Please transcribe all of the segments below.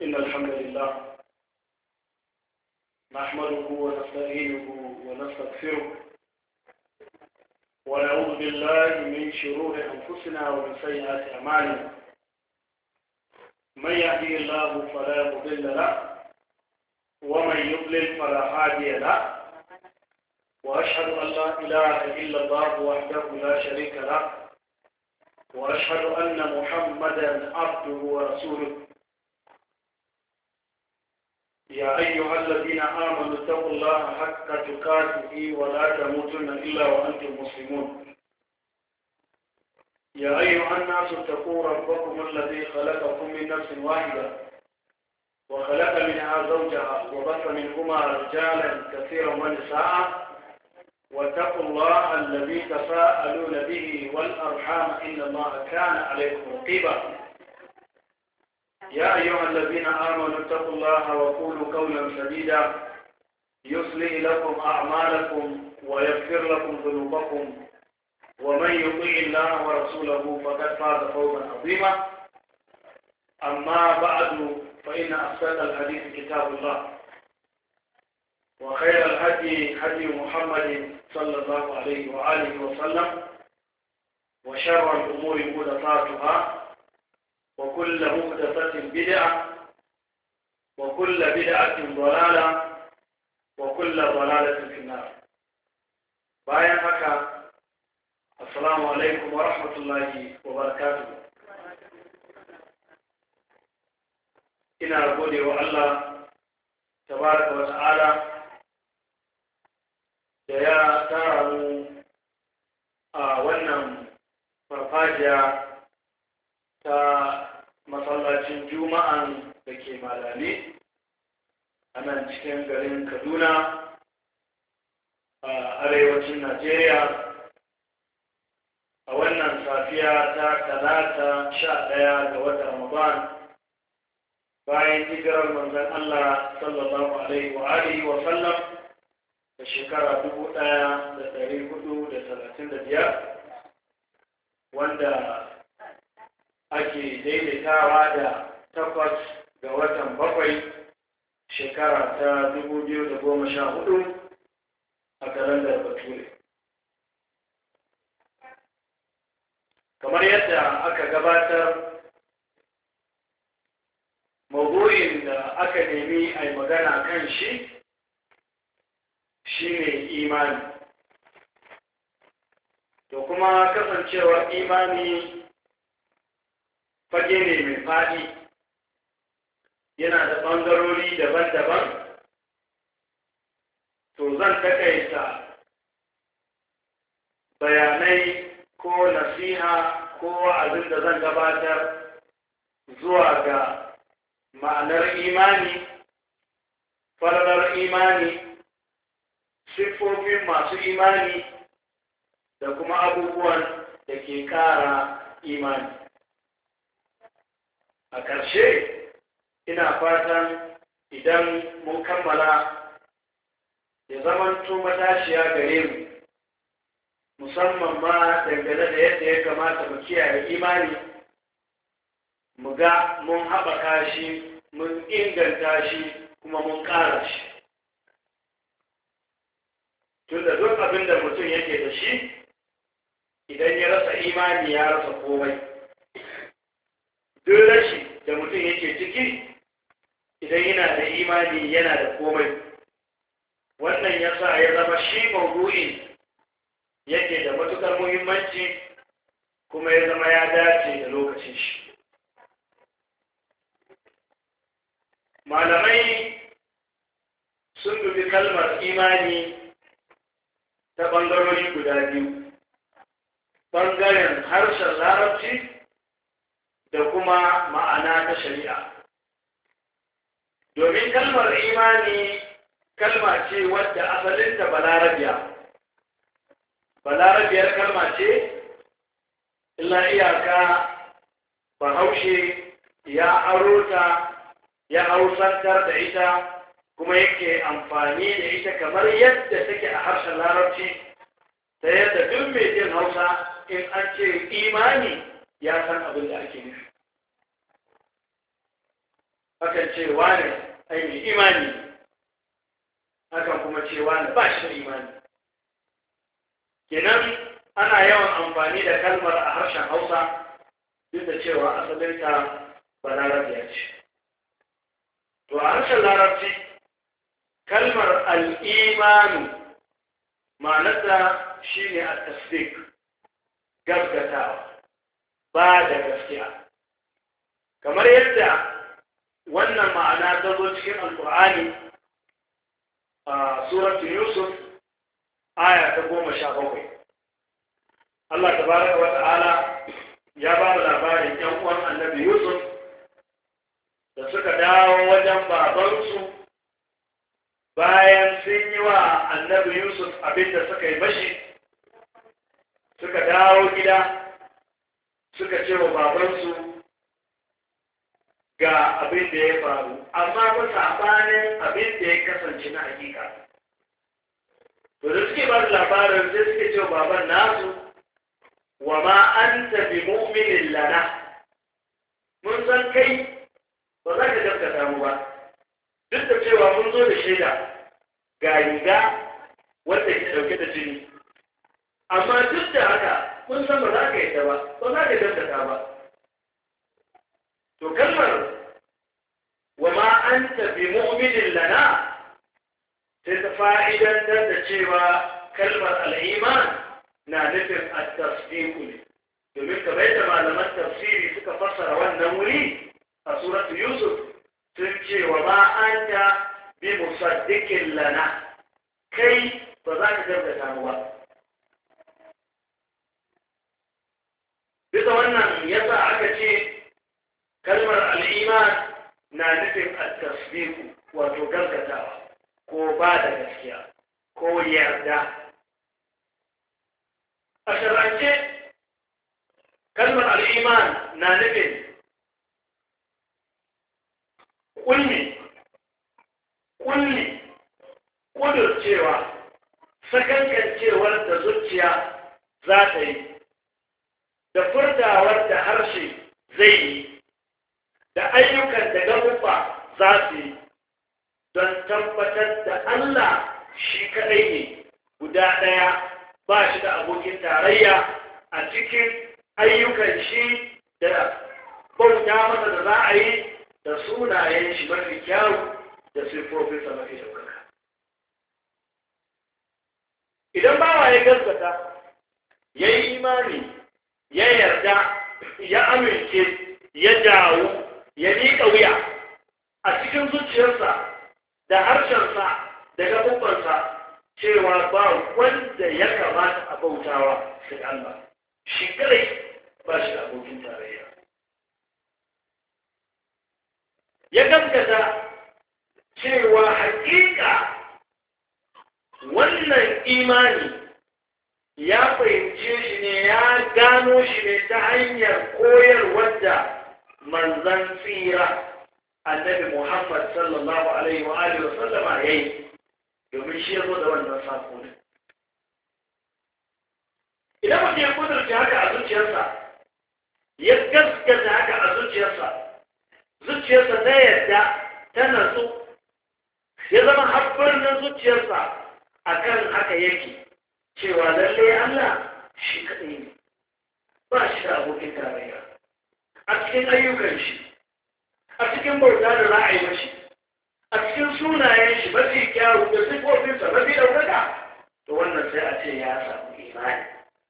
إن الحمد لله نحمده ونستعينه ونستغفره ونعوذ بالله من شرور أنفسنا ومن سيئات أعمالنا. من يهدي الله فلا مضل له ومن يضلل فلا هادي له، وأشهد أن لا إله إلا الله وحده لا شريك له، وأشهد أن محمدا عبده ورسوله. يا أيها الذين آمنوا اتقوا الله حق تقاته ولا تموتن إلا وأنتم مسلمون. يا أيها الناس اتقوا ربكم الذي خلقكم من نفس واحدة وخلق منها زوجها وبث منهما رجالا كثيرا ونساء، واتقوا الله الذي تساءلون به والأرحام إن الله كان عليكم رقيبا. يا أيها الذين آمنوا اتقوا الله وقولوا قولا سديدا يصلح لكم أعمالكم ويغفر لكم ذنوبكم، ومن يطع الله ورسوله فقد فاز فوزا عظيما. أما بعد، فإن أصدق الحديث كتاب الله، وخير الهدي هدي محمد صلى الله عليه وآله وسلم، وشر الأمور محدثاتها، وكل محدثة بدعة، وكل بدعة ضلالة، وكل ضلالة في النار. bayan haka, assalamu alaikum wa rahmatullahi wa barakatuh. Ina gode wa Allah tabaraka wa ta'ala da ya tara mu a wannan farfajiya ta masallacin juma'an da ke Malali a nan cikin garin Kaduna a arewacin Najeriya a wannan safiya ta talata 11 ga watan Ramadan bayan hijirar manzon Allah sallallahu alaihi wa alihi wa sallam da shekara 1435, wanda ake daidaitawa da 8 ga watan 7 shekara ta 2014 a kalandar Bature. Kamar yadda aka gabatar, mawdu'in da aka nemi a yi magana kan shi ne imani. To kuma kasancewar imani fage ne mai faɗi, yana da ɓangarori daban-daban, to zan takaita bayanai ko nasiha ko wa'azin da zan gabatar zuwa ga ma'anar imani, falalar imani, siffofin masu imani da kuma abubuwan da ke ƙara imani. A ƙarshe, ina fatan idan mun kammala ya zamanto matashiya gare mu, musamman ma dangane da yadda ya kamata mu kiyaye imani, mu ga mun haɓaka shi, mun inganta shi, kuma mun ƙara shi. Tunda duk abin da mutum yake da shi, idan ya rasa imani ya rasa komai. Duk rashi da mutum yake ciki, idan yana da imani yana da komai. Wannan ya sa ya zama shi mawdu'in yake da matuƙar muhimmanci, kuma ya zama ya dace da lokacin shi. Malamai sun dubi kalmar imani ta ɓangarori guda biyu, ɓangaren harshen larabci da kuma ma'ana ta shari'a. Domin kalmar imani kalma ce wadda asalinta balarabiyar kalma ce, illa iyaka bahaushe ya aro ta, ya hausantar da ita, kuma yake amfani da ita kamar yadda take a harshen larabci, ta yadda duk mai jin Hausa in an ce imani ya san abin da ake nufi. akan ce wane ai mai imani, akan kuma ce wane ba shi da imani. Kenan ana yawan amfani da kalmar a harshen Hausa duk da cewa asalinta balarabiya ce. To a harshen larabci kalmar al'imanu ma'anarta shi ne a tasdik, gaskatawa, ba da gaskiya. Kamar yadda wannan ma'ana ta zo cikin Alƙur'ani a suratu Yusuf aya ta 17. Allah tabaraka wa ta'ala ya ba da labarin ‘yan uwan annabi Yusuf da suka dawo wajen babansu bayan sun yi wa annabi Yusuf abinda suka yi mashi, suka dawo gida suka ce wa babansu ga abin da ya faru, amma ba sabanin abin da ya kasance na hakika. To da suke ba da labarin sai suke ce wa baban nasu, wa ma anta bi mu'minin lana, mun san kai ba za ka gaskata mu ba, duk da cewa mun zo da shaida ga riga wanda ke dauke da jini, amma duk da haka mun san ba za ka yadda ba, ba za ka gaskata ba. To kalmar wa ma anta bi mu'minin lana sai ta fa'idantar da cewa kalmar al'iman na nufin at-tasdiqu ne, domin kamar yadda malaman tafsiri suka fassara wannan wuri a suratu Yusuf sun ce wa ma anta bi musaddiqin lana, kai ba za ka gaskata mu ba. Bisa wannan yasa aka ce kalmar al'iman na nufin at-tasdiqu, wato gaskatawa ko ba da gaskiya ko yarda. A shar'ance kalmar al'iman na nufin ƙudurcewa, sakankancewar da zuciya za ta yi, da furtawar da harshe zai yi, da ayyukan da gaɓuɓɓa za su yi, don tabbatar da Allah shi kaɗai ne guda ɗaya, ba shi da abokin tarayya a cikin ayyukan shi da bauta masa da za a yi, da sunayen shi mafi kyawu da siffofinsa mafi ɗaukaka. Idan bawa ya gaskata, ya yi imani, ya yarda, ya amince, ya dawo, ya miƙa wuya a cikin zuciyarsa da harshensa da gaɓuɓɓansa cewa ba wanda ya kamata a bautawa sai Allah, shi kadai ba shi da abokin tarayya. Ya gaskata cewa hakika wannan imani ya fahimce shi ne, ya gano shi ne ta hanyar koyarwar da manzan tsira annabi Muhammad sallallahu alaihi wa alihi wa sallama yayi, domin shi ya zo da wannan sako ne. Idan mutum ya kudurce haka a zuciyarsa, ya gaskata haka a zuciyarsa, zuciyarsa ta yadda ta natsu, ya zama habbarnin zuciyarsa akan haka yake, cewa lalle Allah shi kaɗai ne, ba shi da abokin tarayya a cikin ayyukan shi, a cikin bauta da za a yi mashi, a cikin sunayen shi mafi kyawu da sifofinsa mafi ɗaukaka, to wannan sai a ce ya samu imani.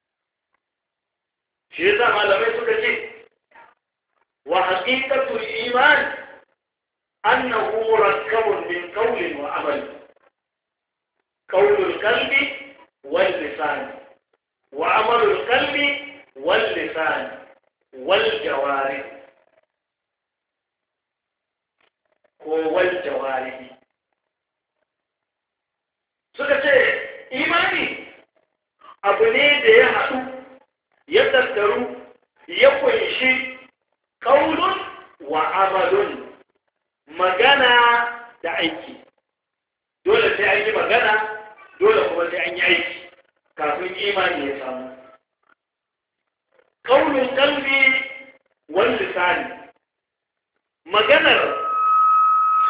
Shi yasa malamai suka ce wa haqiqatul iman annahu murakkabun min qawlin wa amal, qawlul qalbi wal lisan wa amalul qalbi wal lisan wal jawarih ko wal jawarih. Suka ce imani abu ne da ya haɗu, ya tattaru, ya kunshi qaulun wa amalun, magana da aiki. Dole sai an yi magana, dole kuma sai an yi aiki kafin imani ya samu. Qaulul qalbi wal lisani, maganar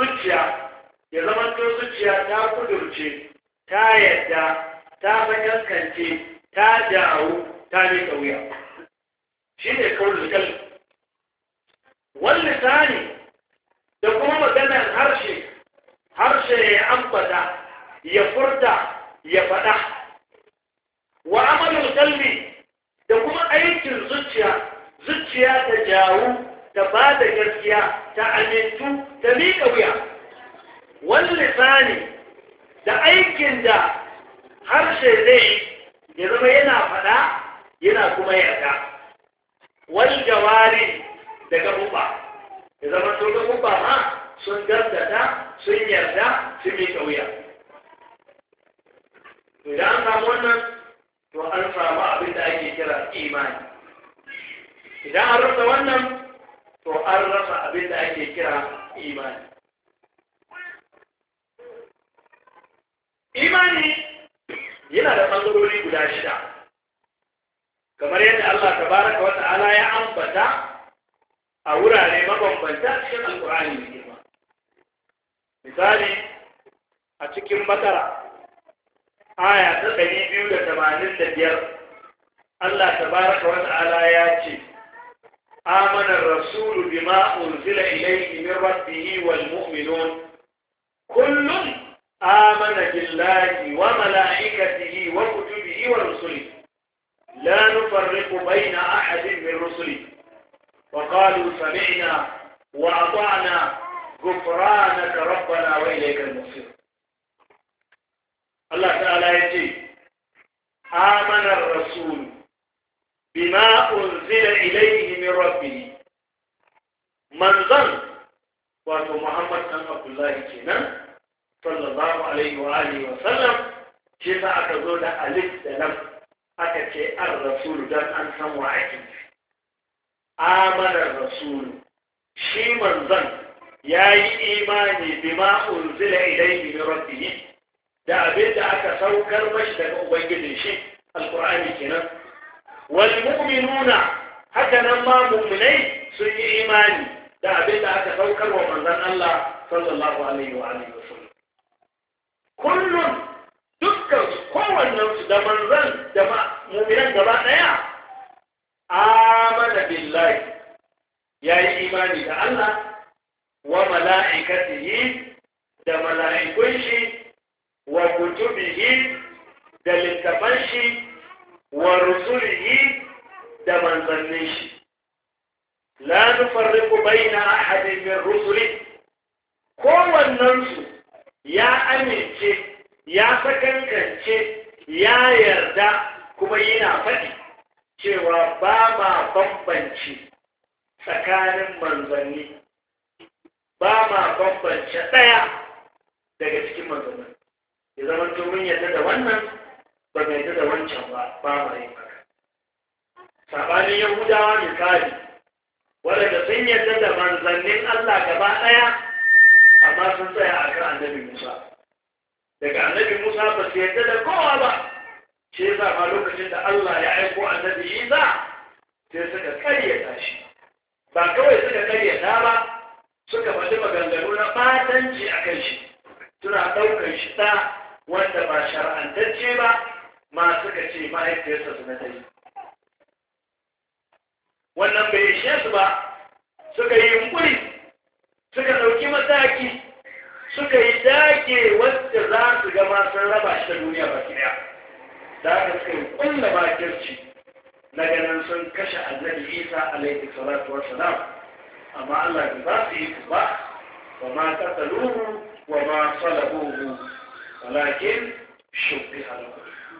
zuciya ya zama to zuciya ta kudurce ta yadda ta makankance ta jawo ta ne kauya shi ne kawai kalbi wal lisani da kuma maganar harshe ya ambata ya furta ya faɗa wa amalul qalbi da kuma aikin zuciya ta jawo ta ba da gaskiya ta amintu ta miƙa wuya wal lisani da aikin da harshe zai ya zama yana faɗa yana kuma yarda wal jawari da gaɓuɓa ya zama to gaɓuɓa ma sun gaskata sun yarda sun miƙa wuya idan an samu wannan to an samu abin da ake kira imani idan an rasa wannan to an rasa abin da ake kira imani imani yana da ɓangarori guda 6 kamar yadda Allah tabaraka wa ta'ala ya ambata a wurare mabambanta cikin alkur'ani mai girma misali a cikin bakara aya ta 285 Allah tabaraka wa ta'ala ya ce amana ar-rasul bima unzila ilayhi min rabbih wal mu'minun kullun amana billahi wa malaikatihi wa kutubihi wa rusulihi la nufarriqu bayna ahadin min rusulihi wa qalu sami'na wa ata'na ghufranaka rabbana wa ilaykal masir Allah ta'ala yace amana ar-rasul bima unzila ilayhi min rabbih manzan wato Muhammad dan Abdullah kenan sallallahu alaihi wa alihi wa sallam shi sa aka zo da alif da lam aka ce ar-rasul dan an san wa ake amana ar-rasul shi manzan yayi imani bima unzila ilayhi min rabbih da abin da aka saukar mashi daga ubangijin shi alqur'ani kenan wal mu'minuna haka nan ma mu'minai sun yi imani da abin da aka saukar wa manzon Allah sallallahu alaihi wa alihi wasallam kullun dukkan kowannen su da manzon da mu'minan gaba daya amana billahi yayi imani da Allah wa mala'ikatihi da mala'ikun shi wa kutubihi da littafan shi wa rusulihi da manzannin shi la nufarriqu bayna ahadin min rusuli kowannen su ya amince ya sakankance ya yarda kuma yana faɗi cewa ba ma bambanci tsakanin manzanni ba ma bambance ɗaya daga cikin manzannin ya zama mun yarda da wannan ba mai da wancan ba ma yin haka sabanin yahudawa misali waɗanda sun yarda da manzannin Allah gaba ɗaya amma sun tsaya a kan annabi Musa daga annabi Musa ba su yarda da kowa ba shi yasa ma lokacin da Allah ya aiko annabi Isa sai suka karyata shi ba kawai suka karyata ba suka faɗi maganganu na ɓatanci a kan shi suna ɗaukar shi ɗa wanda ba shar'antacce ba ma suka ce mahaifiyarsa su na dai wannan bai ishe su ba suka yi yunkuri suka ɗauki mataki suka yi dage wadda za su gama sun raba shi da duniya ba ɗaya da aka suka yi ƙulla makirci na ganin sun kashe annabi Isa alaihi salatu wassalam amma Allah bai ba su yi ba wa ma qataluhu wa ma salabuhu walakin shubbiha lahu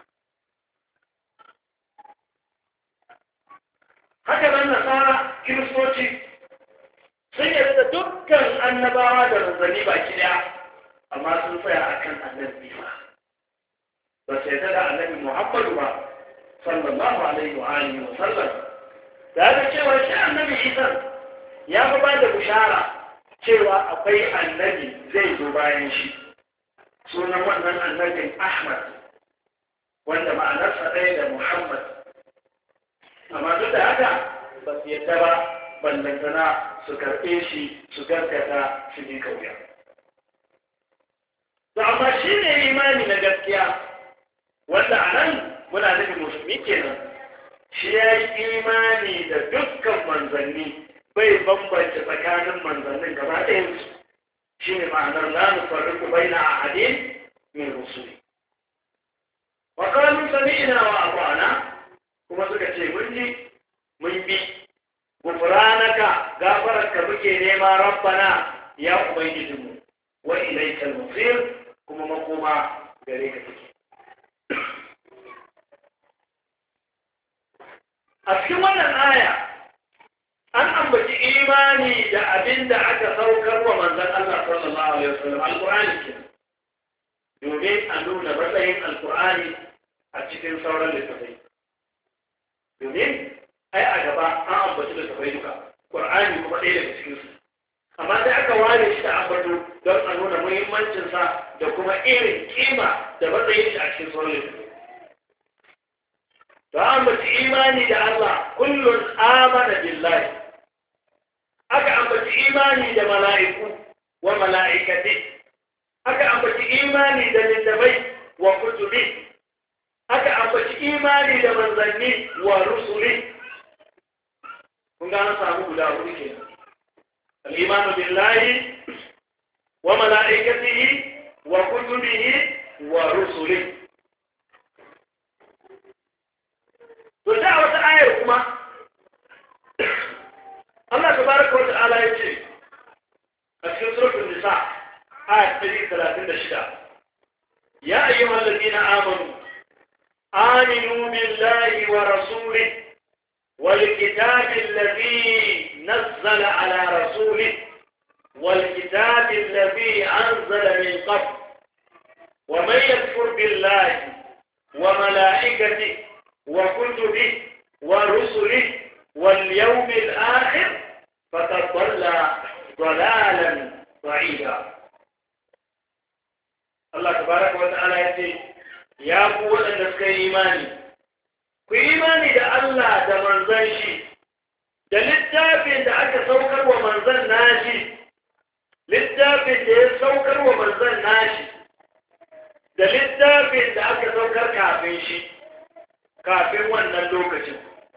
haka nan nasara kiristoci sun yarda da dukkan annabawa da manzanni baki daya amma sun tsaya akan annabi Isa ba sai da annabi Muhammadu ba sallallahu alaihi wa alihi wa sallam da cewa shi annabi Isa ya fi ba da bishara cewa akwai annabi zai zo bayan shi sunan wannan annabin Ahmad wanda ma'anarsa ɗaya da Muhammad amma duk da haka ba su yadda ba ballantana su karɓe shi su gaskata su ji kauya amma shi ne imani na gaskiya wanda a nan muna nufin musulmi kenan shi ya yi imani da dukkan manzanni bai bambance tsakanin manzannin gaba ɗayansu shi ne ma'anar la nufarriqu baina ahadin min rusuli wa qalu sami'na wa ata'na kuma suka ce mun ji mun bi gufranaka gafararka muke nema rabbana ya ubangijinmu wa ilaikal masir kuma makoma gare ka take a cikin wannan aya an ambaci imani da abin da aka saukar wa manzon Allah sallallahu alaihi wasallam alqur'ani kenan domin a nuna matsayin alqur'ani a cikin sauran littattafai domin ai a gaba an ambaci littattafai duka qur'ani kuma ɗaya daga cikin su amma sai aka ware shi da ambato don a nuna muhimmancinsa da kuma irin kima da matsayin shi a cikin sauran littattafai to an ambaci imani da Allah kullun amana billahi aka ambaci imani da mala'iku wa mala'ikati aka ambaci imani da littafai wa kutubi aka ambaci imani da manzanni wa rusuli kun ga an samu guda hudu kenan al-imanu billahi wa mala'ikatihi wa kutubihi wa rusuli to da wata ayar kuma Allah tabaraka wa ta'ala yace a cikin suratul nisa ayat 136 ya ayyuhal ladina amanu aminu billahi wa rasulihi wal kitabi alladhi nazzala ala rasulihi wal kitabi alladhi anzala min qabl wa man yakfur billahi wa malaikatihi wa kutubihi wa rusulihi واليوم الآخر فقد ضل ضلالا بعيدا الله تبارك وتعالى يقول يا قوة النسك إيماني ku imani da Allah da manzan shi da littafin da aka saukar wa manzan nashi littafin da ya saukar wa manzan nashi da littafin da aka saukar kafin shi kafin wannan lokacin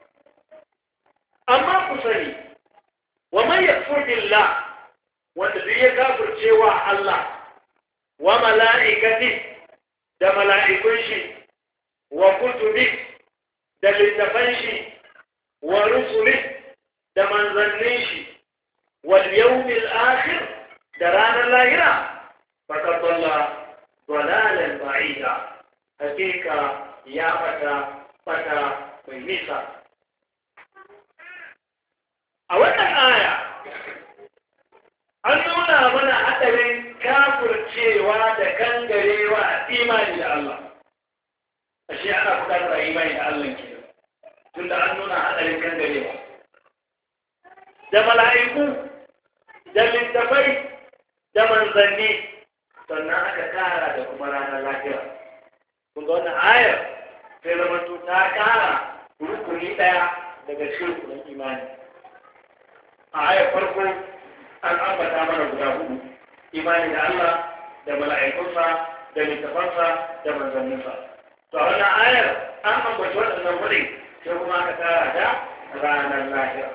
amma ku sani wa man yakfur billah wanda duk ya kafirce wa Allah wa mala'ikati da mala'ikun shi wa kutubi da littafan shi wa rusuli da manzannin shi wal yawmil akhir da ranar lahira faqad dalla dalalan ba'ida hakika ya fata mai nisa a wannan aya an nuna mana hadarin kafircewa da kangarewa a imani da Allah ashe ana bukatar imani da Allah ke tunda an nuna hadarin kangarewa da mala'iku da littafai da manzanni sannan aka kara da kuma ranar lafiya kun ga wannan ayar sai zama ta kara rukuni daya daga cikin rukunin imani a ayar farko an ambata mana guda hudu imani da Allah da mala'ikunsa da littafansa da manzanninsa to a wannan ayar an ambaci waɗannan wuri sai kuma aka tara da ranar lahira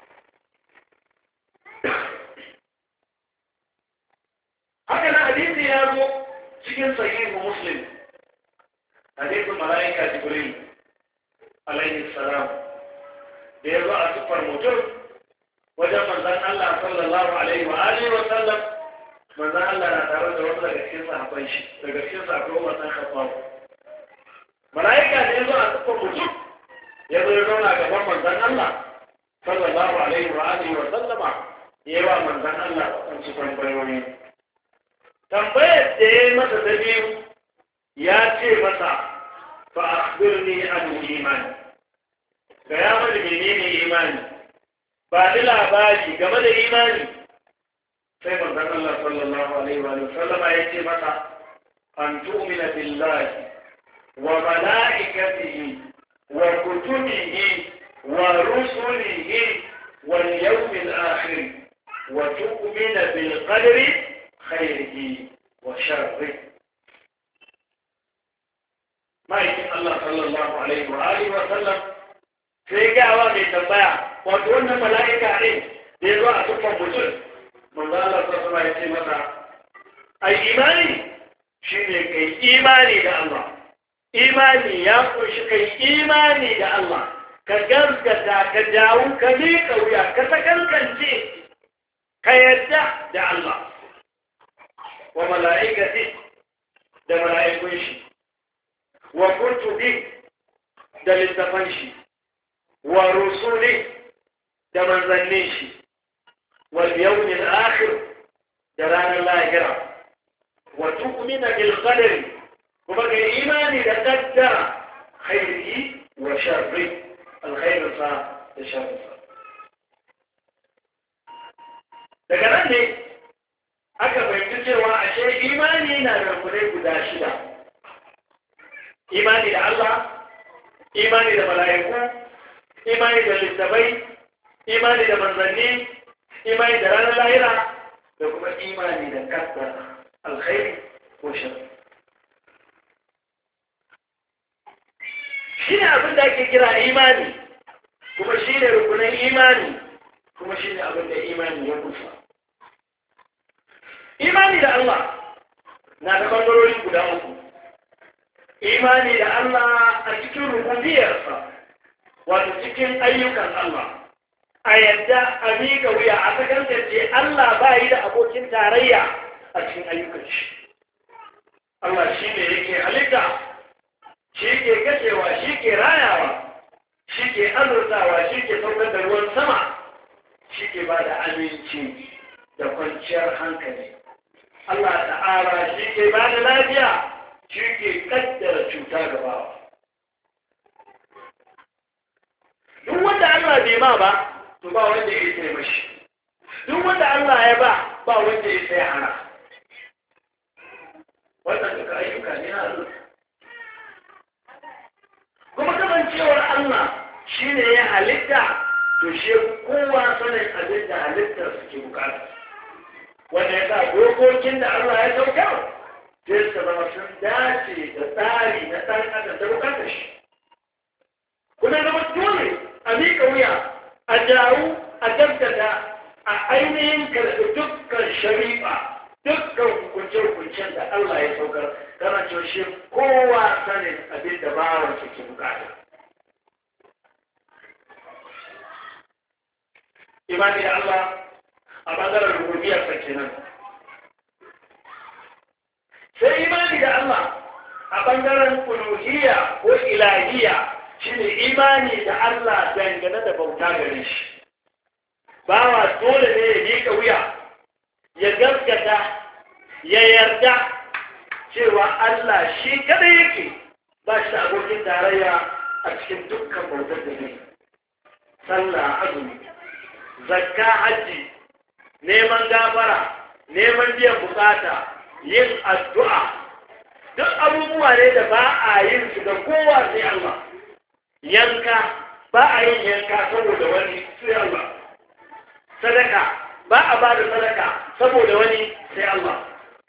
haka na hadisi ya zo cikin sahihu muslim hadisin mala'ika jibril alaihi salam da ya zo a siffar mutum wajen manzan Allah sallallahu alaihi wa alihi wa sallam manzan Allah na tare da wasu daga cikin sahabban shi daga cikin sahabban wannan khattab malaika ne zo a cikin mutum ya zo ya zauna gaban manzan Allah sallallahu alaihi wa alihi wa sallama ya wa manzan Allah wasu tambayoyi tambayar da ya masa ta biyu ya ce masa fa akhbirni an iman ga ya mana menene imani ba da labari game da imani sai manzon Allah sallallahu alaihi wa sallam ya ce mata an tu'mina billahi wa malaikatihi wa kutubihi wa rusulihi wal yawmil akhir wa tu'mina bil qadri khairihi wa sharrihi ma'aikin Allah sallallahu alaihi wa alihi wa sallam sai gawa mai tambaya wato wannan mala'ika ne da ya zo a tuffan mutum manzo Allah sallallahu alaihi ya ce masa ai imani shine kai imani da Allah imani ya kunshi kai imani da Allah ka gaskata ka jawo ka miƙa wuya ka sakankance ka yadda da Allah wa mala'ikati da mala'ikun shi wa kutubi da littafan shi wa rusuli da manzannin shi wal yawmil akhir da ranar lahira wa tu'mina bil qadari kuma kai imani da qaddara khairihi wa sharri alkhairu sa da sharri sa daga nan ne aka fahimci cewa ashe imani na da rukunai guda shida imani da Allah imani da mala'iku imani da littafai imani da manzanni imani da ranar lahira da kuma imani da qaddara alkhairi ko sharri shi ne abin da ake kira imani kuma shi ne rukunin imani kuma shi ne abin da imani ya kusa imani da Allah na da ɓangarori guda uku imani da Allah a cikin rububiyarsa wato cikin ayyukan Allah a yadda a miƙa wuya a sakantance Allah ba yi da abokin tarayya a cikin ayyukan shi Allah shi ne yake halitta shi ke kashewa shi ke rayawa shi ke azurtawa shi ke saukar da ruwan sama shi ke ba da aminci da kwanciyar hankali Allah ta'ala shi ke ba da lafiya shi ke kaddara cuta gabawa duk wanda Allah bai ma ba to ba wanda ya sai mashi duk wanda Allah ya ba wanda ya sai hana wannan duka ayyuka ne na Allah kuma kasancewar Allah shi ne ya halitta to shi kowa sanin abin da halittar suke bukata wanda ya sa dokokin da Allah ya saukar sai su zama sun dace da tsari na ɗan adam da bukatar shi kuma zama dole a miƙa wuya a jaru a gaskata a ainihin karɓi dukkan shari'a dukkan hukunce-hukuncen da Allah ya saukar kana cewa shi kowa sanin abin da bawar ke bukata. Imani da Allah a ɓangaren rububiyar sa kenan. Sai imani da Allah a ɓangaren uluhiyya ko ilahiyya shine imani da Allah dangane da bauta gare shi. Bawa dole ne ya miƙa wuya ya gaskata ya yarda cewa Allah shi kada yake ba shi da abokin tarayya a cikin dukkan bautar da ne sallah azumi zakka hajji neman gafara neman biyan bukata yin addu'a duk abubuwa ne da ba a yin su da kowa sai Allah yanka ba a yin yanka saboda wani sai Allah sadaka ba a ba da sadaka saboda wani sai Allah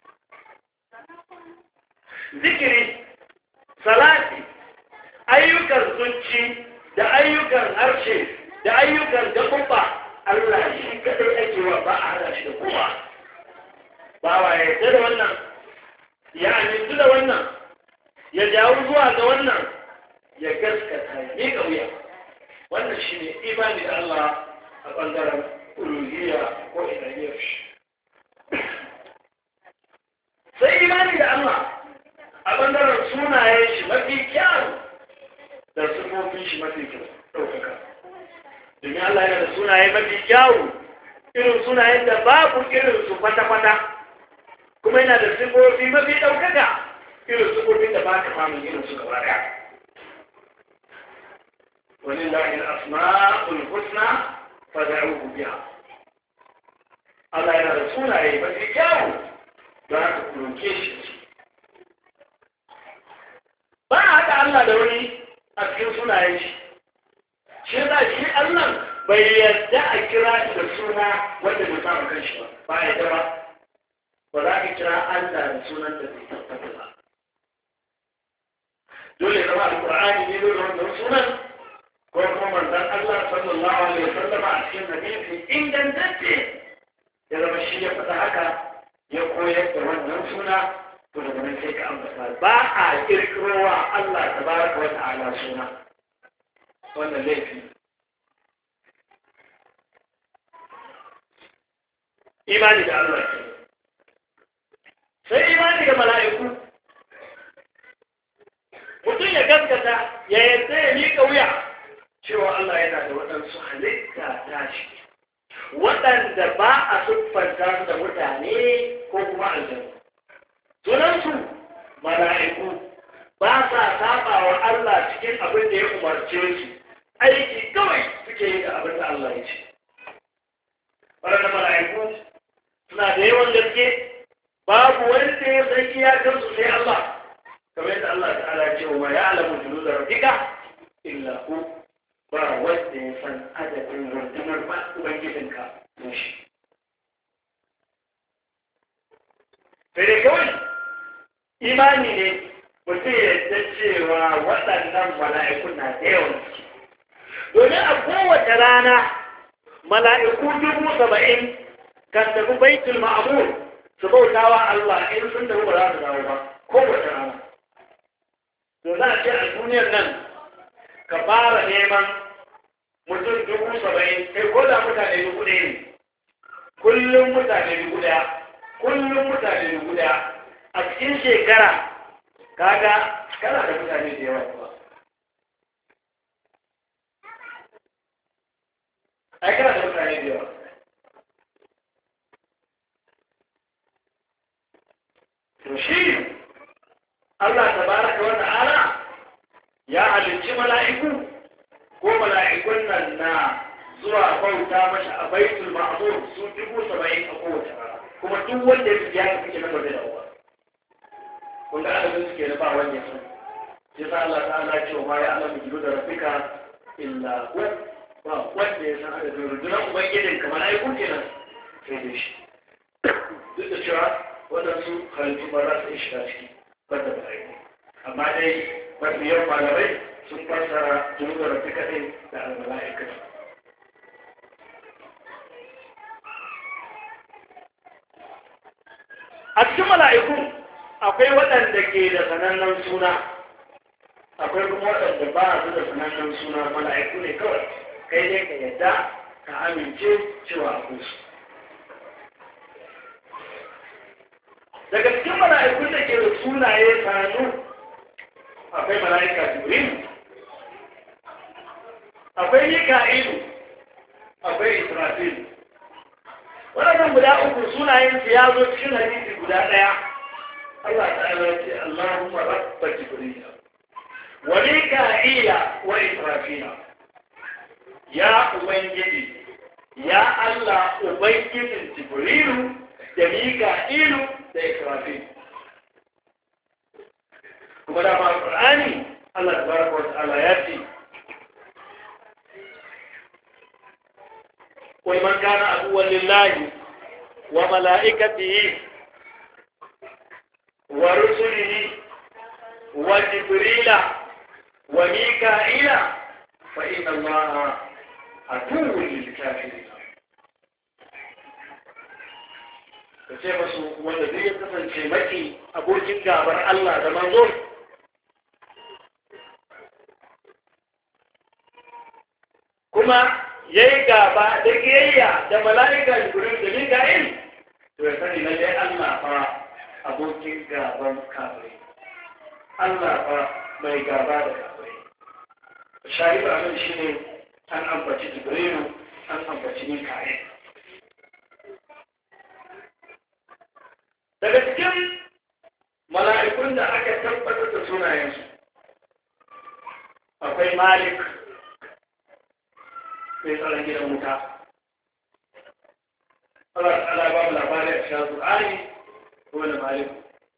zikiri salati ayyukan zuci da ayyukan harshe da ayyukan gaɓuɓɓa Allah shi kaɗai ake wa ba a hada shi da kowa ba wa ya yarda da wannan ya amintu da wannan ya jawo zuwa ga wannan ya gaskata ya kauya wannan shi ne imani da Allah a ɓangaren uluhiyya ko ilahiyyar shi sai imani da Allah a ɓangaren sunayen shi mafi kyau da sufofin shi mafi ɗaukaka domin Allah yana da sunaye mafi kyau irin sunayen da babu irin su kwata-kwata kuma yana da sifofi mafi ɗaukaka irin sifofin da ba ka samun irin su gaba ɗaya ولله الأسماء الحسنى فدعوه بها Allah yana da sunaye mafi kyawu da haka kuroke shi ba a haɗa Allah da wani a cikin sunayen shi shi za shi Allah bai yarda a kira shi da suna wanda bai samu kan shi ba ya ba ba za ka kira Allah da sunan da bai tabbata ba dole zama alqur'ani ne dole wannan sunan ko kuma manzon Allah sallallahu alaihi wasallam a cikin hadisi ingantacce ya zama shi ya faɗa haka ya koyar da wannan suna to daga nan sai ka ambata ba a kirkirowa Allah tabaraka wa ta'ala suna wannan laifi imani da Allah ke sai imani da mala'iku mutum ya gaskata ya yadda ya miƙa wuya cewa Allah yana da waɗansu halitta tashi waɗanda ba a siffanta da mutane ko kuma aljanu sunansu mala'iku ba sa saba wa Allah cikin abin da ya umarce su aiki kawai suke yi da abin da Allah ya ce waɗanda mala'iku suna da yawan gaske babu wanda ya san iyakansu sai Allah kamar yadda Allah ta'ala ce wa ya alamu junuda rabbika illa hu ba wanda ya san adadin rundunar ba ubangijinka ne shi sai dai kawai imani ne mutum ya yadda cewa waɗannan mala'ikun na da yawan gaske domin a kowace rana mala'iku 70,000 kan tafi baitul ma'mur su bautawa Allah in sun tafi ba za su dawo ba kowace rana to za a ce a duniyar nan ka fara neman mutum 70,000 kai ko da mutane 1,000 ne kullum mutane 1,000 kullum mutane 1,000 a cikin shekara kaga kana da mutane da yawa kuma ai kana da mutane da yawa to shi Allah tabaraka wa ta'ala ya halicci mala'iku ko mala'ikun nan na zuwa bauta masa a baitul ma'mur su 70,000 a kowace rana kuma duk wanda ya fiya ka kike na ba da uwa kun ga adadin suke da ba wanda ya san sai sa Allah ta'ala ya ce wa ma ya alamu jiru da rabbika illa hu ba wanda ya san adadin rundunar ubangijin ka mala'iku kenan sai dai shi duk da cewa waɗansu halittu ba za su yi shiga ciki banda mala'iku amma dai mafiyan malamai sun fassara jiru da rabbika ɗin da al-mala'ikatu a cikin mala'iku akwai waɗanda ke da sanannen suna akwai kuma waɗanda ba su da sanannen suna mala'iku ne kawai kai ne ka yadda ka amince cewa akwai su daga cikin mala'ikun da ke da sunaye sanannu akwai mala'ika jibril akwai mika'ilu akwai israfil waɗannan guda uku sunayensu ya zo cikin hadisi guda ɗaya Allah ta'ala ce Allahumma rabba jibril wa mika'ila wa israfila ya ubangiji ya Allah ubangijin jibrilu da mika'ilu da israfil kuma da ma Qur'ani Allah tabaraka wa ta'ala ya ce قل من كان عدوا لله وملائكته ورسله وجبريل وميكائيل فإن الله عدو للكافرين kace masu wanda zai kasance maki abokin gabar Allah da manzo kuma yayi gaba da kiyayya da mala'ika Jibril da Mika'il to ya sani lalle Allah fa abokin gaban kafirai Allah fa mai gaba da kafirai shari'a nan shine an ambaci Jibril an ambaci Mika'il daga cikin mala'ikun da aka tabbatar da sunayensu akwai Malik mai tsaron gidan wuta. Allah ta'ala ba mu labari a cikin Qur'ani ko da Malik.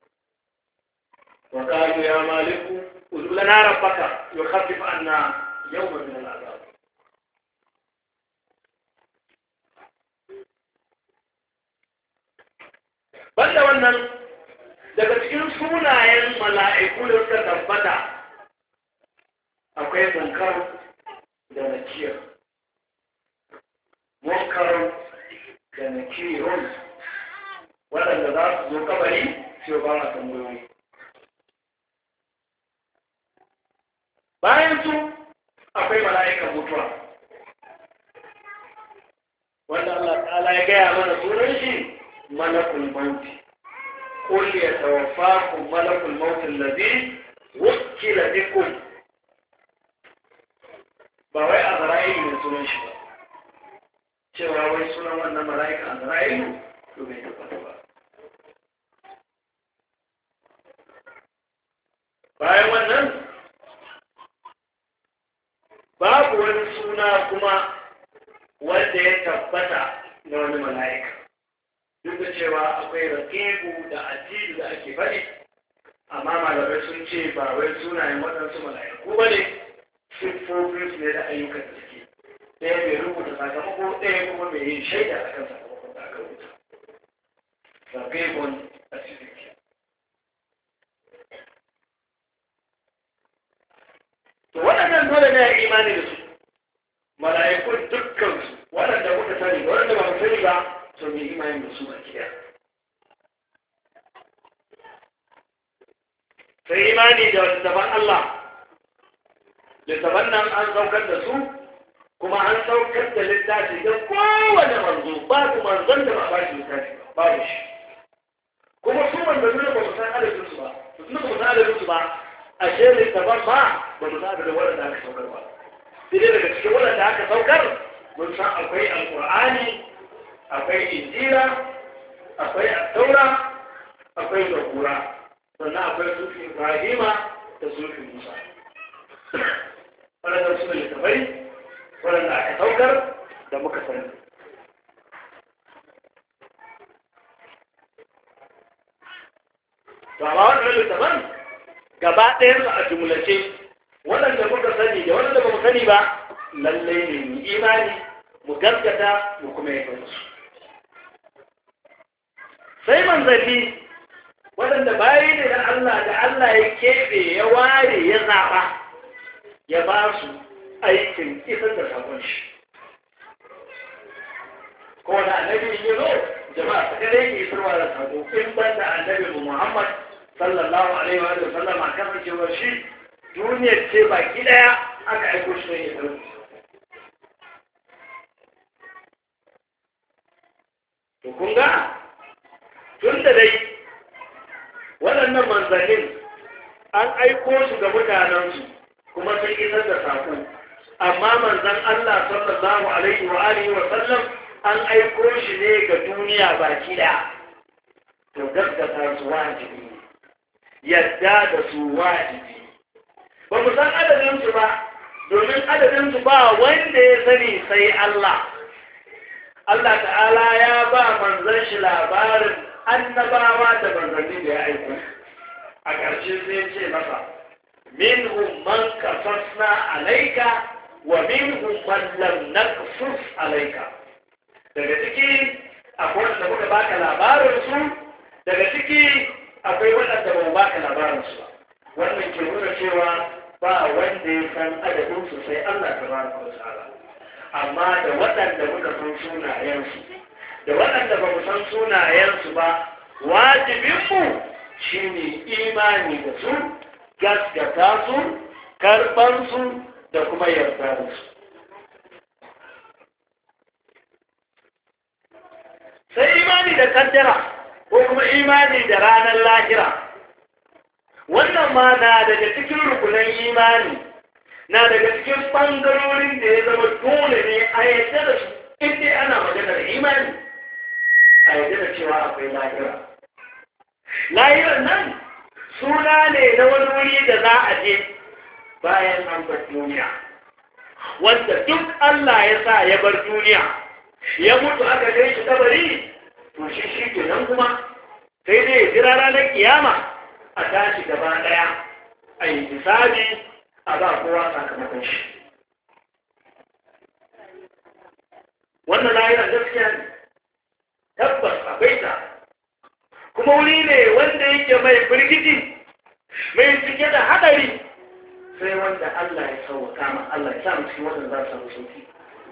Wa qalu ya Malik ud'u lana rabbaka yukhaffif 'anna yawman min al'adab. Banda wannan daga cikin sunayen mala'iku da suka tabbata akwai munkar da nakir. Munkar da nakirun waɗanda za su zo kabari sai ba a tambayoyi. Bayan su akwai mala'ikan mutuwa wanda Allah ta'ala ya gaya mana sunan shi malakul mauti. Qul yatawaffakum malakul mauti alladhi wukkila bikum. Ba wai Azra'ilu ne sunan shi ba, cewa wai sunan wannan mala'ika Azra'ilu to bai tabbata ba. Bayan wannan babu wani suna kuma wanda ya tabbata na wani mala'ika, duk da cewa akwai raqibu da atidu da ake faɗi, amma malamai sun ce ba wai sunayen waɗansu mala'iku ba ne, siffofinsu ne da ayyukan da suke. Ɗaya mai rubuta sakamako, ɗaya kuma mai yin shaida a kan sakamakon da aka rubuta. Raqibun atidu. To waɗannan dole ne a imani da su, mala'ikun dukkansu waɗanda muka sani da waɗanda ba mu sani ba, to mu imani da su baki ɗaya. Sai imani da littafan Allah, littafan nan an saukar da su, kuma an saukar da littafi ga kowane manzo, ba ku manzon da ba ba shi littafi ba, babu shi. Kuma su manzanni ba mu san adadinsu ba, ba mu san adadinsu ba, ashe littafan ba ba mu san da waɗanda aka saukar ba. Sai dai daga cikin waɗanda aka saukar mun san akwai alƙur'ani, akwai injila, akwai attaura, akwai zabura, sannan akwai sufi ibrahima da sufi musa. Waɗanda su ne littafai waɗanda aka saukar da muka sani. To amma waɗannan littafan gaba ɗayansu a jumlace waɗanda muka sani da waɗanda ba mu sani ba, lallai ne mu imani mu gaskata mu kuma yi su. Sai manzanni waɗanda bayi ne na Allah da Allah ya keɓe ya ware ya zaɓa ya ba su aikin isar da sakon shi. Kowane annabi ya zo jama'a ta kadai ke isarwa da sako in ban da annabi Muhammad sallallahu alaihi wa sallama kasancewar shi duniyar ce baki daya aka aiko shi ne ya sarki. To kun ga tun da dai waɗannan manzannin an aiko su ga mutanensu kuma sun isar da sako, amma manzan Allah sallallahu alaihi wa sallam an aiko shi ne ga duniya baki daya. To gaskata su wajibi, yadda da su wajibi. Ba mu san adadinsu ba, domin adadinsu ba wanda ya sani sai Allah. Allah ta'ala ya ba manzan shi labarin annabawa da manzanni da ya aiko. A ƙarshe sai ce masa, minhum man qasasna alayka wa minhum man lam naqsus alayka. Daga ciki akwai wanda muka baka labarin su, daga ciki akwai waɗanda ba mu baka labarin su ba. Wannan ke nuna cewa ba wanda ya san adadin su sai Allah tabaraka wa ta'ala. Amma da waɗanda muka san sunayensu da waɗanda ba mu san sunayensu ba, wajibinmu shine imani da su, gaskata su, karɓar su da kuma yarda da su. Sai imani da kaddara ko kuma imani da ranar lahira. Wannan ma na daga cikin rukunan imani, na daga cikin ɓangarorin da ya zama dole ne a yadda da su, inda ana maganar imani a yadda da cewa akwai lahira. Lahiran nan suna ne na wani wuri da za a je bayan an bar duniya, wanda duk Allah ya sa ya bar duniya ya mutu aka kai shi kabari, to shi ke nan kuma sai dai ya jira ranar kiyama a tashi gaba daya a yi hisabi a ba kowa sakamakon shi. Wannan lahirar gaskiya ne, tabbas akwai ta, kuma wuri ne wanda yake mai firgiti, mai cike da hadari, sai wanda Allah ya sauwaka ma Allah ya samu cikin wannan za su samu sauki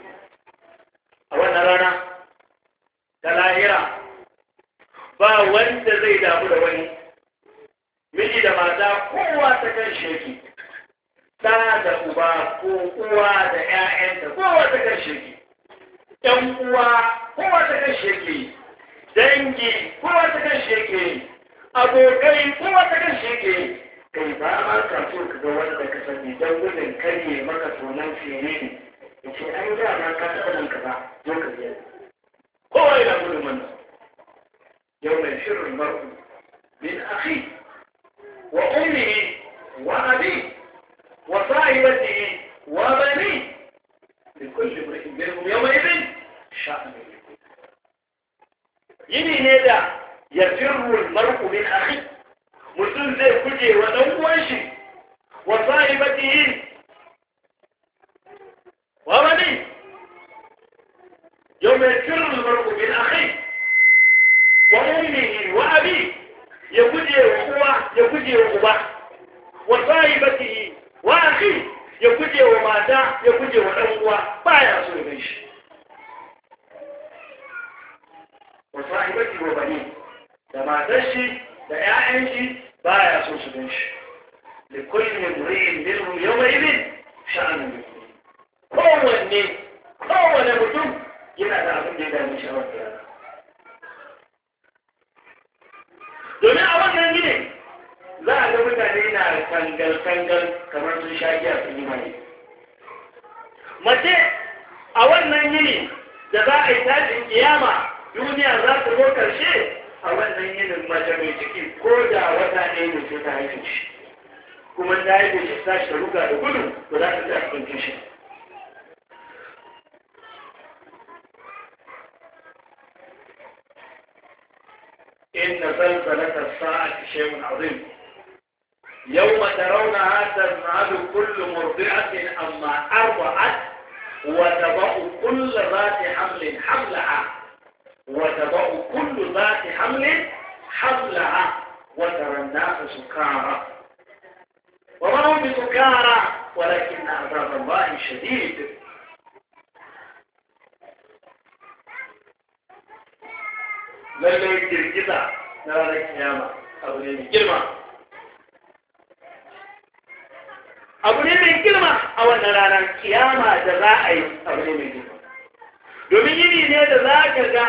a wannan rana ta lahira ba wanda zai damu da wani miji da mata kowa ta kan sheki ɗa da uba ko uwa da ƴaƴanta kowa ta kan sheki ƴan uwa kowa ta kan sheki dangi kowa ta kan sheki abokai kowa ta kan sheki kai ba ma ka so ka ga wanda ka sani don gudun karye maka tonan fere ne ya ce ai da ma ka taɓa nan ka ba zo ka biya kowa yana gudun wannan yau mai shirin mar'u min akhi wa ummihi wa abi wa sahibatihi wa bani likulli imrin minhum yawma idhin sha'nu yini ne da yafirru al-mar'u min akhi mutum zai guje wa ɗan uwan shi wa sahibatihi wa bani yawma yafirru al-mar'u min akhi wa ummihi wa abi ya guje wa uwa ya guje wa uba wa sahibatihi wa akhi ya guje wa mata ya guje wa ɗan uwa baya so ya gaishe wa sahibatihi wa bani da matar shi da ƴaƴan shi baya so su gan shi da kullum muri'in minhum yawma idin sha'anun kowanne mutum yana da abin da ya dame shi a wannan rana domin a wannan gine za a ga mutane na kangal kamar sun sha giya sun yi mai mace a wannan yini da za a yi tashin kiyama duniya za ta zo karshe a wannan yinin mace mai ciki ko da wata ɗaya ne sai ta haife shi kuma ta haife shi ta shi ruga da gudu to za ta ta cikin shi إن زلزلة الساعة شيء عظيم يوم ترونها تذهل كل مرضعة أما أرضعت وتضع كل ذات حمل حملها وتضع كل ذات حمل حملها وترى الناس سكارى وما هم بسكارى ولكن عذاب الله شديد lallai girgiza na ranar kiyama abu ne mai girma a wannan ranar kiyama da za a yi abu ne mai girma domin yini ne da za ka ga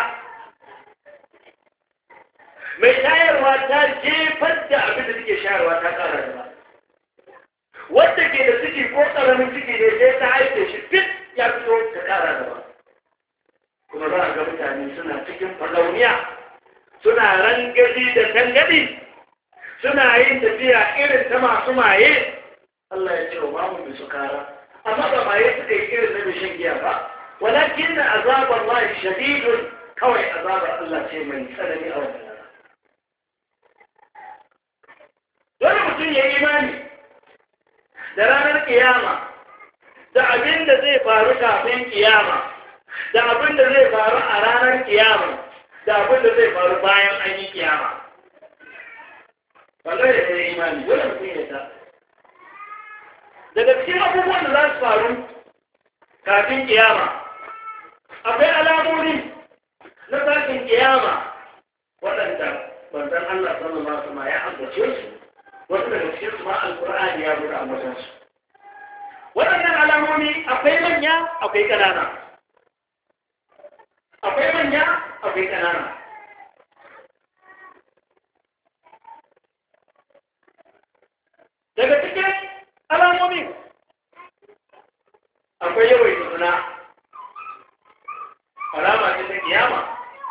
mai shayarwa ta jefar da abin da suke shayarwa ta kara da ba wadda ke da ciki ko ƙaramin ciki ne sai ta haife shi fit ya fito ta kara da ba kuma za a ga mutane suna cikin fagauniya suna rangaji da tangadi suna yin tafiya irin ta masu maye Allah ya ce wa mamu bi sukara amma ba maye suka yi irin na bishin giya ba walakin na azabar Allah shadidun kawai azabar Allah ce mai tsanani a wannan rana dole mutum ya yi imani da ranar kiyama da abin da zai faru kafin kiyama da abin da zai faru a ranar kiyama da abin da zai faru bayan an yi kiyama wallahi da sai imani dole mutum ya ta daga cikin abubuwan da za su faru kafin kiyama akwai alamomi na tashin kiyama waɗanda manzon Allah sallallahu alaihi wasallam ya ambace su wasu daga cikin su ma alqur'ani ya buɗe ambatan su waɗannan alamomi akwai manya akwai ƙanana akwai manya akwai ƙanana daga cikin alamomin akwai yawaita zina alama ce ta kiyama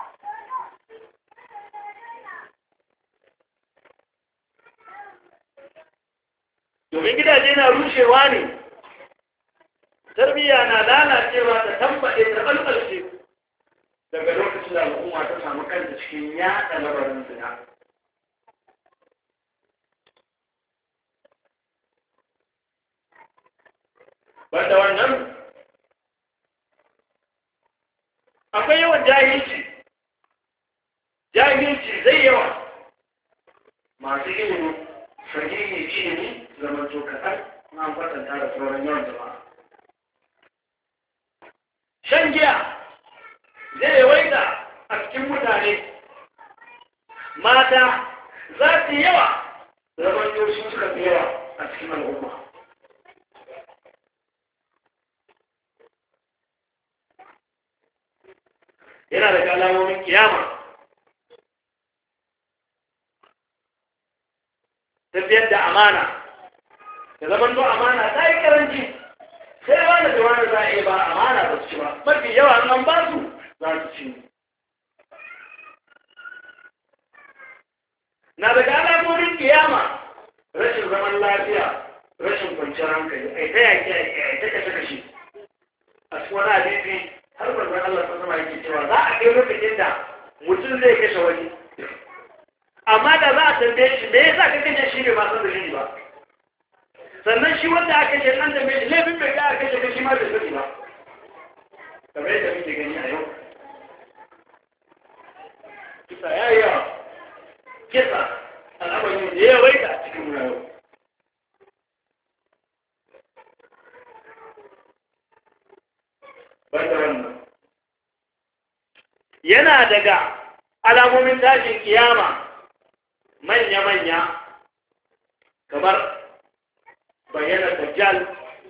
domin gidaje na rushewa ne tarbiyya na lalacewa ta tambaye ta ɓalɓalce daga lokacin da al'umma ta samu kanta cikin yaɗa labarin zina banda wannan akwai yawan jahilci zai yawa masu ilimi sahihi ilimi zaman to kaɗan na kwatanta da sauran yawan jama'a. Shan giya zai yawaita a cikin mutane, mata za su yi yawa, zaman su suka fi yawa a cikin al'umma. Yana daga alamomin kiyama tafiyar da amana, da zaman to amana ta yi karanci, sai wani da wani za a iya ba amana ba su ci ba, mafi yawa an ba su za su ci. Na daga alamomin kiyama rashin zaman lafiya, rashin kwanciyar hankali, ai ta yaƙi ai ta kashe a cikin wani hadisi har manzon Allah ta zama yake cewa za a kai lokacin da mutum zai kashe wani, amma da za a tambaye shi me yasa ka kashe shi ne ba san da shi ba, sannan shi wanda aka kashe nan da mai laifin bai ga kashe kashi ma da sani ba, kamar yadda muke gani a yau. Kisa ya yi yawa, kisa al'amari da ya waita a cikin yau. Banda wannan yana daga alamomin tashin kiyama manya-manya kamar bayyana dajjal,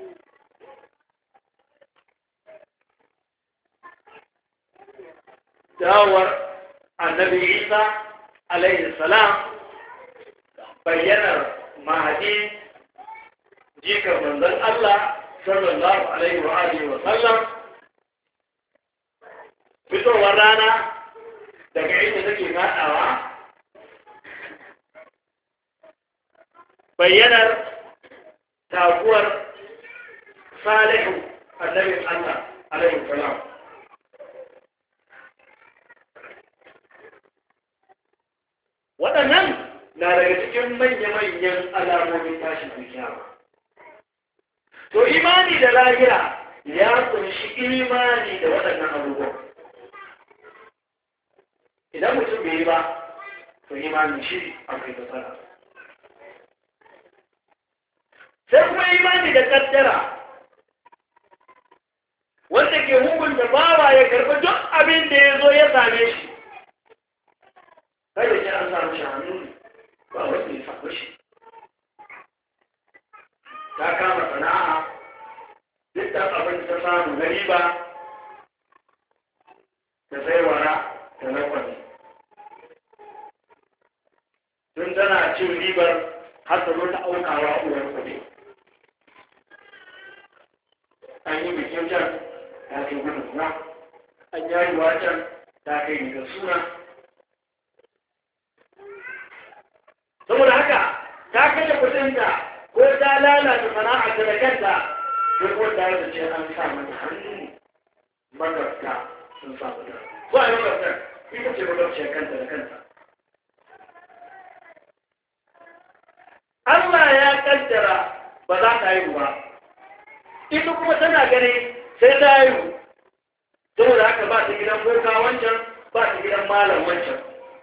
dawowar annabi Isa alaihi salam, bayyanar mahadi jikar manzon Allah sallallahu alaihi wa alihi wa sallam, fitowar rana daga inda take fadawa, bayyanar taguwar Salihu annabin Allah alaihi salam. Waɗannan na daga cikin manya-manyan alamomin tashin kiyama. To imani da lahira ya kunshi imani da waɗannan abubuwan. Idan mutum bai yi ba, to imanin shi akwai matsala. Sai kuma imani da kaddara, wanda ke hukunta bawa ya karɓi duk abin da ya zo ya same shi. Kai da shi an samu shi hannu ba wanda ya samu shi. Ta kama sana'a, duk da abin da ta samu na riba, ta tsaiwara ta nakwani. Tun tana cin ribar har ta zo ta aukawa uwar kuɗi. An yi bikin can ta kai gudun suna, an yayiwa can ta kai rigar suna. Saboda haka ta kashe kuɗinta ko ta lalata sana'a da kanta, sai ko ta da ce an sa mata hannu magabta sun sa mata. Ko a yi magabtar, ita ce magabciyar kanta da kanta. Allah ya kaddara ba za ta haihu ba, ita kuma tana gani sai ta haihu, saboda haka ba ta gidan boka wancan, ba ta gidan malam wancan.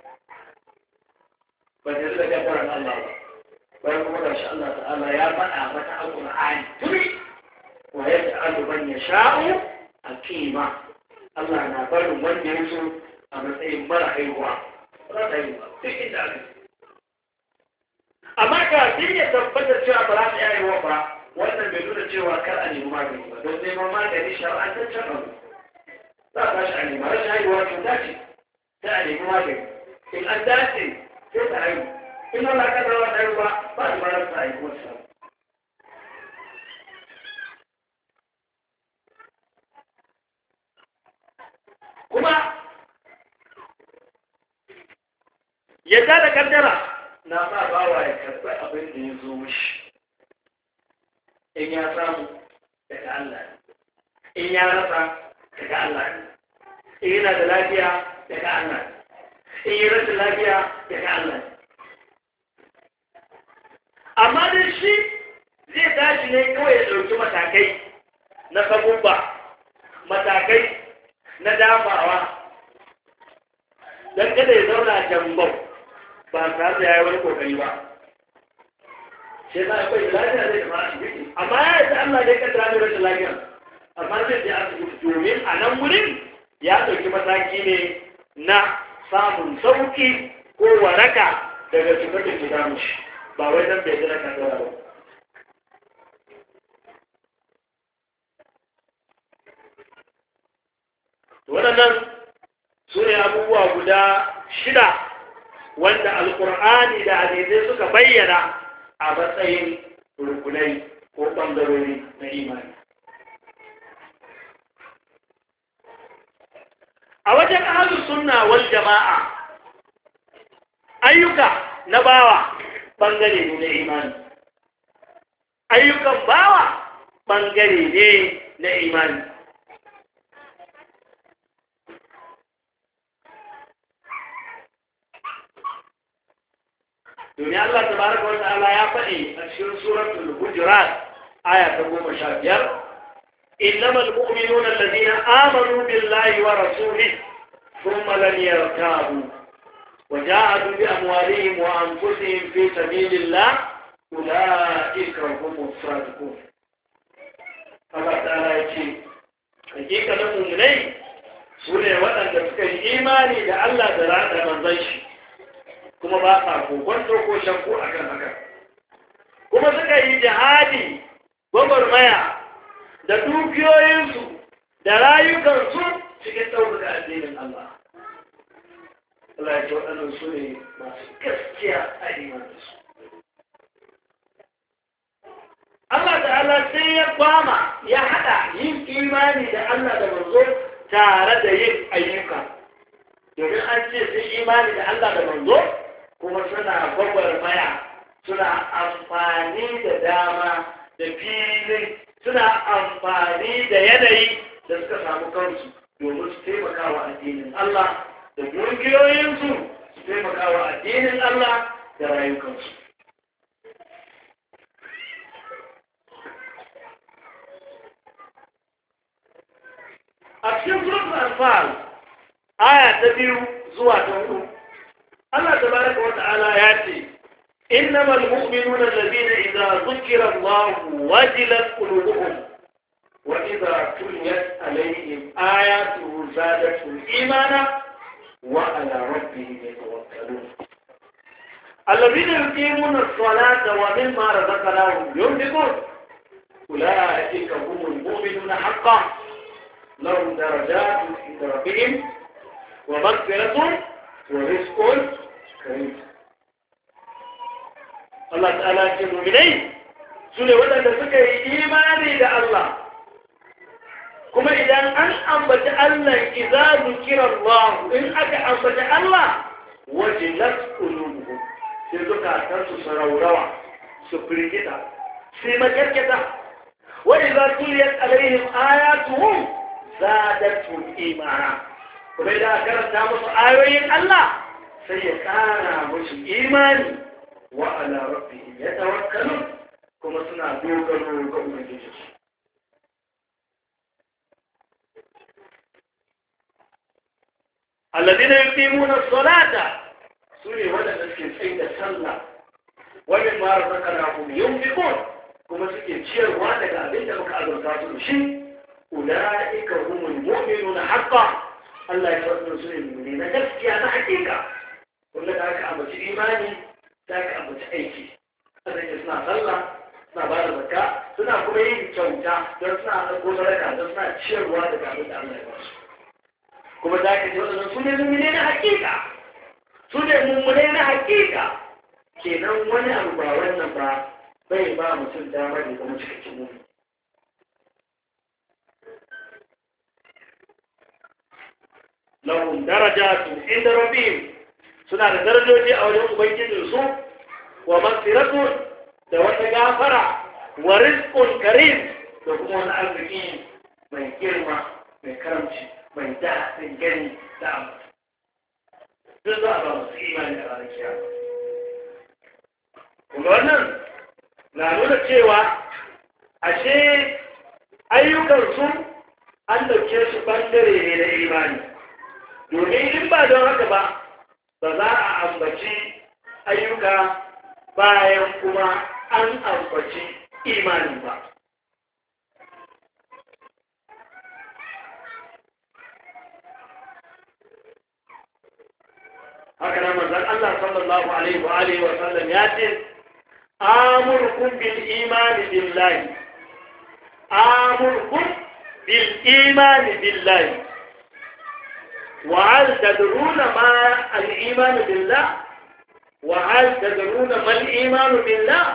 Ba ta da kaddaran Allah ba, bayan kuma da shi Allah ta'ala ya faɗa mata a Qur'ani tuni wa yaj'alu man yasha'u aqima. Allah na barin wanda ya so a matsayin mara haihuwa, ba za ta haihu ba, duk inda aka yi. Amma kafin ya tabbatar cewa ba za ta yi haihuwa ba, wannan bai nuna cewa kar a nemi magani ba, don neman magani shar'antaccen abu. Za a tashi a nema rashin haihuwa cuta ce, sai a nemi magani. In an dace sai ta haihu, in Allah ka zama ta haihu ba da marar ta haihu wasu. Kuma yadda da kaddara na sa bawa ya karɓi abin da ya zo mishi. In ya samu daga Allah ne, in ya rasa daga Allah ne, in yana da lafiya daga Allah ne, in yi rashin lafiya daga Allah ne. Amma dai shi zai tashi ne kawai ya ɗauki matakai na sabubba, matakai na dafawa, don kada ya zauna jambau ba tare da ya yi wani kokari ba. sai za a bai lafiya zai tafi asibiti amma ya yi ta Allah dai kaddara mai rashin lafiya amma zai je asibiti domin a nan wurin ya ɗauki mataki ne na samun sauki ko waraka daga cutar da ke damu shi ba wai dan bai jira kaddara ba. Waɗannan su ne abubuwa guda 6 wanda alkur'ani da hadisai suka bayyana a matsayin rukunai ko ɓangarori na imani. A wajen ahlus sunna wal jama'a ayyuka na bawa ɓangare ne na imani. Ayyukan bawa ɓangare ne na imani. domin Allah tabaraka wa ta'ala ya faɗi a cikin suratul hujurat aya ta 15 innamal mu'minuna alladhina amanu billahi wa rasulihi thumma lam yartabu wa jahadu bi amwalihim wa anfusihim fi sabilillah ulaika humus sadiqun. Allah ta'ala ya ce hakikanin mu'minai su ne waɗanda suka yi imani da Allah da ranar manzon shi kuma ba sa kokonto ko shakku a kan haka kuma suka yi jihadi gwagwarmaya da dukiyoyinsu da rayukansu cikin ɗaukaka addinin Allah. Allah ya ce waɗannan su ne masu gaskiya a imaninsu. Allah ta'ala sai ya kwama ya haɗa yin imani da Allah da manzo tare da yin ayyuka domin an ce sun imani da Allah da manzo kuma suna gwagwarmaya suna amfani da dama da filin suna amfani da yanayi da suka samu kansu domin su taimaka wa addinin Allah da dukiyoyinsu su taimaka wa addinin Allah da rayukansu. A cikin suratul Anfal aya ta 2 zuwa ta 4 Allah tabaraka wa ta'ala ya ce innamal mu'minuna alladhina idza dhukira Allah wajilat qulubuhum wa idza tuliyat alaihim ayatuhu zadatuhum imana wa ala rabbihim yatawakkalun alladhina yuqimuna as-salata wa mimma razaqnahum yunfiqun ulaika humul mu'minuna haqqan lahum darajatun 'inda rabbihim wa maghfiratun wa rizqun karim. Allah ta'ala ce mu'minai su ne waɗanda suka yi imani da Allah kuma idan an ambaci Allah idza zukira Allah in aka ambaci Allah wajilat qulubuhum sai zukatan su saraurawa su firgita sai makarkata wa idza tuliyat alaihim ayatuhu zadatuhum imana kuma idan karanta musu ayoyin Allah sai ya kara musu imani wa ala rabbihim yatawakkalun kuma suna dogaro ga ubangijinsu. alladhina yuqimuna as-salata sune wadanda suke tsaye da sallah wa mimma razaqnahum yunfiqun kuma suke ciyarwa daga abin da muka azurta su da shi ulaika humul mu'minuna haqqan Allah ya faɗa su ne na gaskiya na hakika wanda da aka ambaci imani da aka ambaci aiki sannan suna sallah suna ba da zakka suna kuma yin kyauta don suna ɗauko sadaka don suna ciyarwa daga abin da Allah ya ba su kuma za ka ji waɗannan su ne mummune na hakika su ne mummune na hakika kenan wani abu ba wannan ba bai ba mutum damar da kuma cikakken mummune. lahum darajatun inda rabbihim suna da darajoji a wajen ubangijin su wa maghfiratun da wata gafara wa rizqun karim da kuma wani arziki mai girma mai karamci mai daɗin gani da amsa duk za a ba masu imani a ranar kiyama kuma wannan na nuna cewa ashe ayyukansu an dauke su bangare ne na imani domin in ba don haka ba ba za a ambaci ayyuka bayan kuma an ambaci imani ba. haka nan manzon Allah sallallahu alaihi wa sallam ya ce amurkum bil imani billahi amurkum bil imani billahi wa hal tadruna ma al iman billah wa hal tadruna ma al iman billah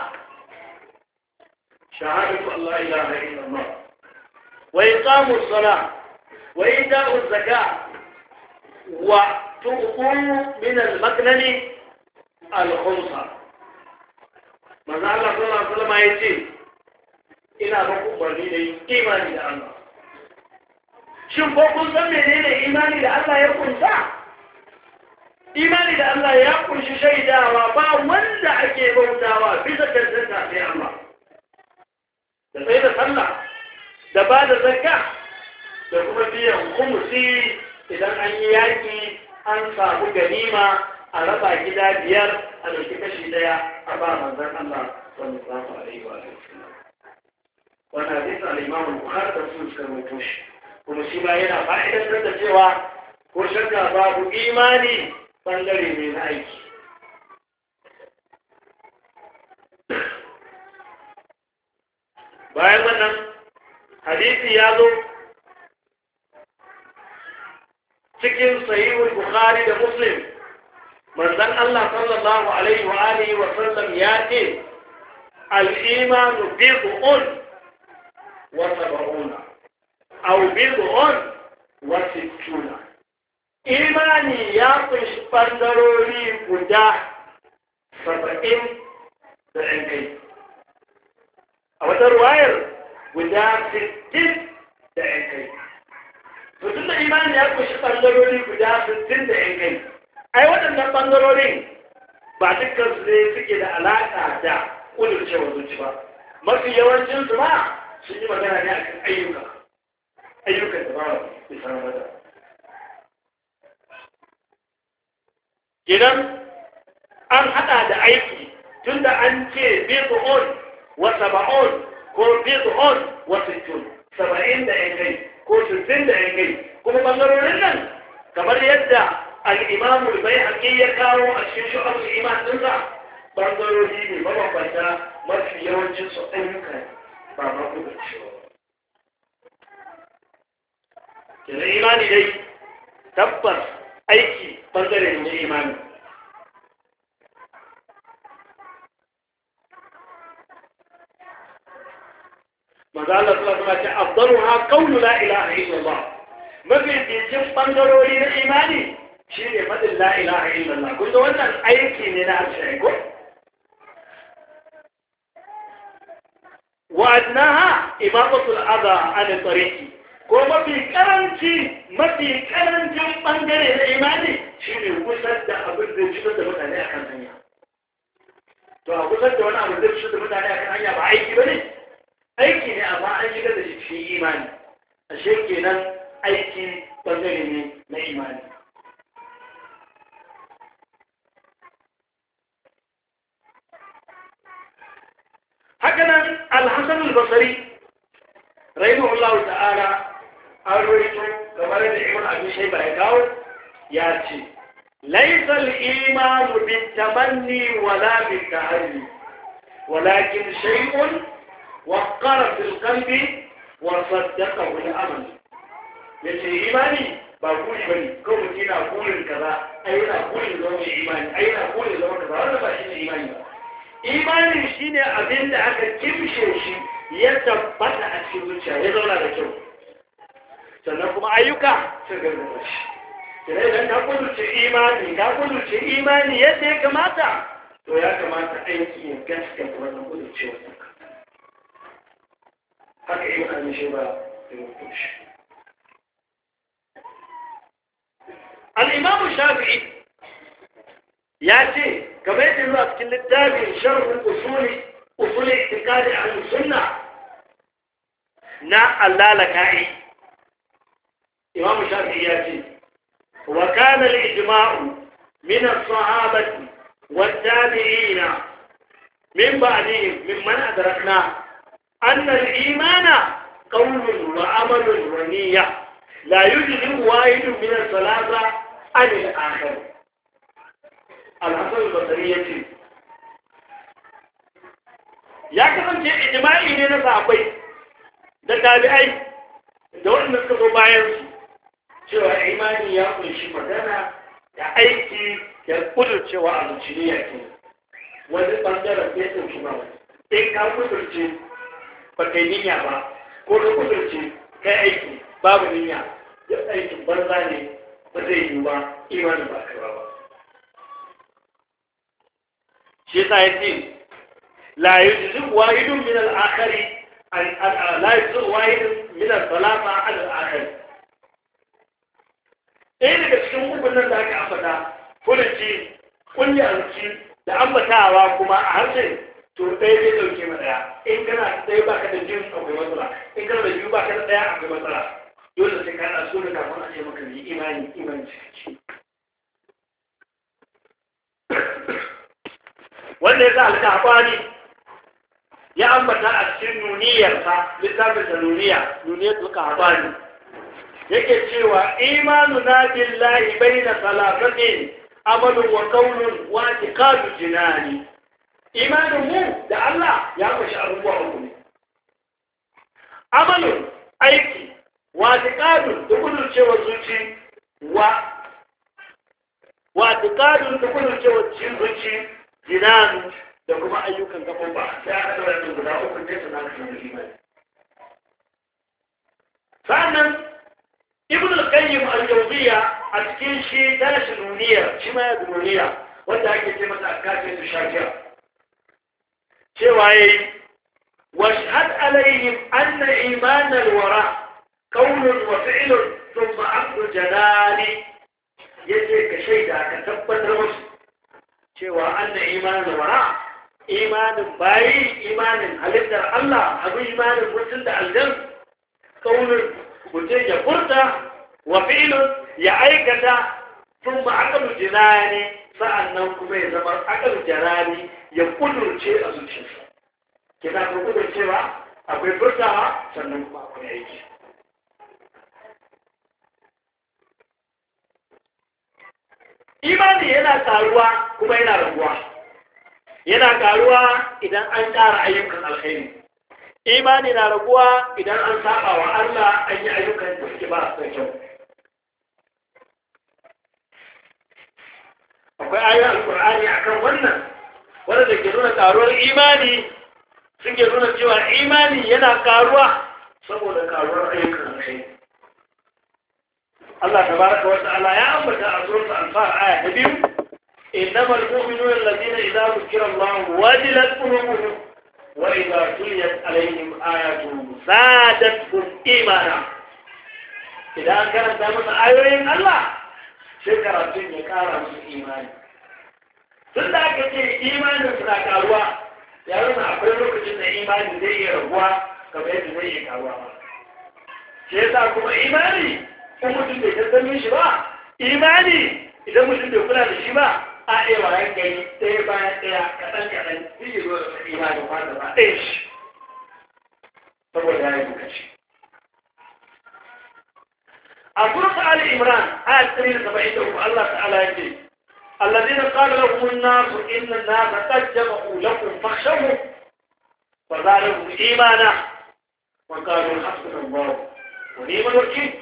shahadatu an la ilaha illa Allah wa iqamu as-salah wa ita'u az-zakah wa تؤخذ من المكنن الخمسة manzo Allah sallallahu alaihi wasallam yace ina ba ku umarni da imani da Allah shin ko kun san menene imani da Allah ya kunsa imani da Allah ya kunshi shaidawa ba wanda ake bautawa bisa cancanta sai Allah da sai da sallah da ba da zakka da kuma biyan khumsi idan an yi yaki an samu ganima a raba gida biyar a ɗauki kashi ɗaya a ba manzan Allah sallallahu alaihi wa sallam. Wannan hadisi al-Imam al-Bukhari da Muslim suka rawaito shi. Kuma shi ma yana fa'idantar da cewa ko shakka babu imani bangare ne na aiki. Bayan wannan hadisi ya zo cikin sahihul Bukhari da Muslim manzon Allah sallallahu alaihi wa alihi wa sallam ya ce al-imanu bid'un wa sab'una aw bid'un wa sittuna imani ya kunshi bangarori guda 70 da ɗan kai a wata ruwayar guda 60 da ɗan kai to tun da imani ya kunshi ɓangarori guda 60 da ‘yan kai ai waɗannan ɓangarorin ba dukkan su ne suke da alaƙa da ƙudurcewa zuci ba mafi yawancin su ma sun yi magana ne akan ayyukan da ba bisa mata idan an haɗa da aiki tun da an ce bid'un wa sab'un ko bid'un wa sittun 70 da ‘yan kai ko 60 da ‘yan kai kuma ɓangarorin nan kamar yadda al'imamu bai haƙi ya kawo a cikin shu'abul iman ɗinsa ɓangarori ne mabambanta mafi yawancin su ayyuka ba ma kuma cewa kenan imani dai tabbas aiki ɓangare ne imani maza Allah sallallahu alaihi wasallam afdaluha qawlu la ilaha illallah mafi cikin bangarori na imani shine fadin la ilaha illallah kun ga wannan aiki ne na harshe ko wa adnaha imaqatul adha an tariqi ko mafi karancin bangare na imani shine kusar da abin da cutar da mutane akan hanya to a kusar da wani abu da cutar da mutane akan hanya ba aiki bane aiki ne amma an shigar da shi cikin imani ashe kenan aiki bangare ne na imani hakanan al-Hasan al-Basri rahimahullahu ta'ala an rawaito kamar da Ibn Abi Shayba ya kawo ya ce laysa al-imanu bit-tamanni wala bit-tahalli walakin shay'un وقر في القلب وصدقه الأمل yace imani ba kuri bane ko mutum yana kurin kaza ai yana kurin zama imani ai yana kurin zama kaza wannan ba shi ne imani ba imani shine abin da aka kimshe shi ya tabbata a cikin zuciya ya zauna da kyau sannan kuma ayyuka sun gargaɗa shi kira idan ka kudurce imani yadda ya kamata to ya kamata aiki ya gaskata wannan kudurcewa haka yi wani shi ba da mutum shi. Al'imamu Shafi'i ya ce, kamar yadda zuwa cikin littafin sharhun usuli itikadi a sunna na allalaka'i. Imamu Shafi'i ya ce, wa kana al-ijma'u min as-sahabati wat-tabi'ina min ba'dihim mimman adrakna anna al-imana qawlun wa amalun wa niyya la yujzi wahidun min al-thalatha an al-akhar. Al-Hasan al-Basri yace ya kasance ijma'i ne na sahabbai da tabi'ai da wanda suka zo bayan su cewa imani ya kunshi magana da aiki da kudurcewa a zuciya ke wani bangaren ya ɗauki ba in ka kudurce ba kai niyya ba ko ka kudurce kai aiki babu niyya duk aikin banza ne ba zai yi ba imanin ba kai ba shi yasa yace la yujzi wahidun min al-akhari la yujzi wahidun min al-thalatha al-akhari. ɗaya daga cikin ukun nan da aka ambata fulanci kunyarci da ambatawa kuma a harshe to ɗaya zai ɗauke ma ɗaya in kana ɗaya baka da jin akwai matsala in kana da biyu baka da ɗaya akwai matsala dole sai ka haɗa su da kafin a ce maka yi imani cikakke wanda ya sa alƙaƙwani ya ambata a cikin nuniyarsa littafin da nuniyar alƙaƙwani yake cewa imanuna billahi baina salasatin amalun wa qawlun wa i'tiqadu jinani. Imanin mu da Allah ya kunshi abubuwa uku ne. Amalun aiki wa i'tiqadu da kudurcewa zuci wa i'tiqadu da kudurcewa zuci jinanu da kuma ayyukan gaɓoɓa sai aka ɗaura da guda uku ne su na kan imani. Sannan ibn al-qayyim al-jawziyya a cikin shi tashi nuniya shi ma ya nuniya wanda ake ce masa akace su shafiya cewa yayi washhad alaihim anna iman al-wara qawlun wa fi'lun thumma aqdu janani yace ka shaida ka tabbatar musu cewa anna iman al-wara imanin bayi imanin halittar Allah abu imanin mutum da aljan qawlun mutum ya furta wa fi'ilun ya aikata sun ba akalu jinani sa'annan kuma ya zama akalu jarani ya kudurce a zuciyarsa kina ko kudurcewa akwai furtawa sannan kuma akwai aiki imani yana karuwa kuma yana raguwa yana karuwa idan an ƙara ayyukan alkhairi imani na raguwa idan an saba wa Allah an yi ayyukan da suke ba su da kyau akwai ayoyin alkur'ani akan wannan wanda ke nuna karuwar imani suke nuna cewa imani yana karuwa saboda karuwar ayyukan alkhairi Allah tabaraka wa ta'ala ya ambata a suratul anfal aya ta 2 innamal mu'minuna alladhina idza dhukira Allah wajilat qulubuhum وإذا تليت عليهم آياته زادتهم إيمانا إذا كانت دامت آيوين الله شكرا يكارا من إيمان tun da aka ce imanin suna karuwa ya nuna akwai lokacin da imani zai iya raguwa kamar yadda zai iya karuwa ba shi yasa kuma imani in mutum bai tattamin shi ba imani idan mutum bai kula da shi ba a ɗaya wa gani ɗaya bayan ɗaya kaɗan yi zo da imanin wanda ba ɗaya shi saboda ya yi lokaci a surta Ali Imran ayat 173 Allah ta'ala ya ce الذين قال لهم الناس إن الناس قد جمعوا لكم فاخشوهم فزادهم إيمانا وقالوا حسبنا الله ونعم الوكيل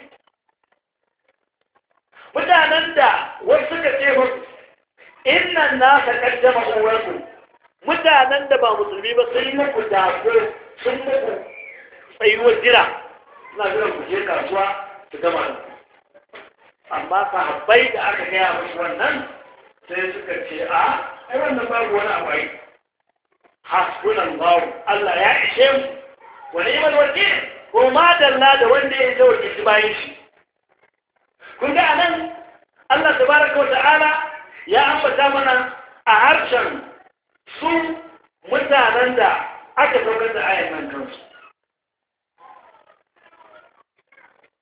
mutanen da wasu suka ce musu innan nasa kaddama uwarku mutanen da ba musulmi ba sun yi muku dako sun muku tsayuwar jira suna jiran ku je kasuwa su gama da ku amma sahabbai da aka gaya musu wannan sai suka ce a ai wannan babu wani abu ai hasbunallahu Allah ya ishe mu wa ni'mal wakil ko ma dalla da wanda ya zo ki bayan shi kun ga anan Allah tabaraka wa ta'ala ya ambata mana a harshen su mutanen da aka saukar da ayan nan kansu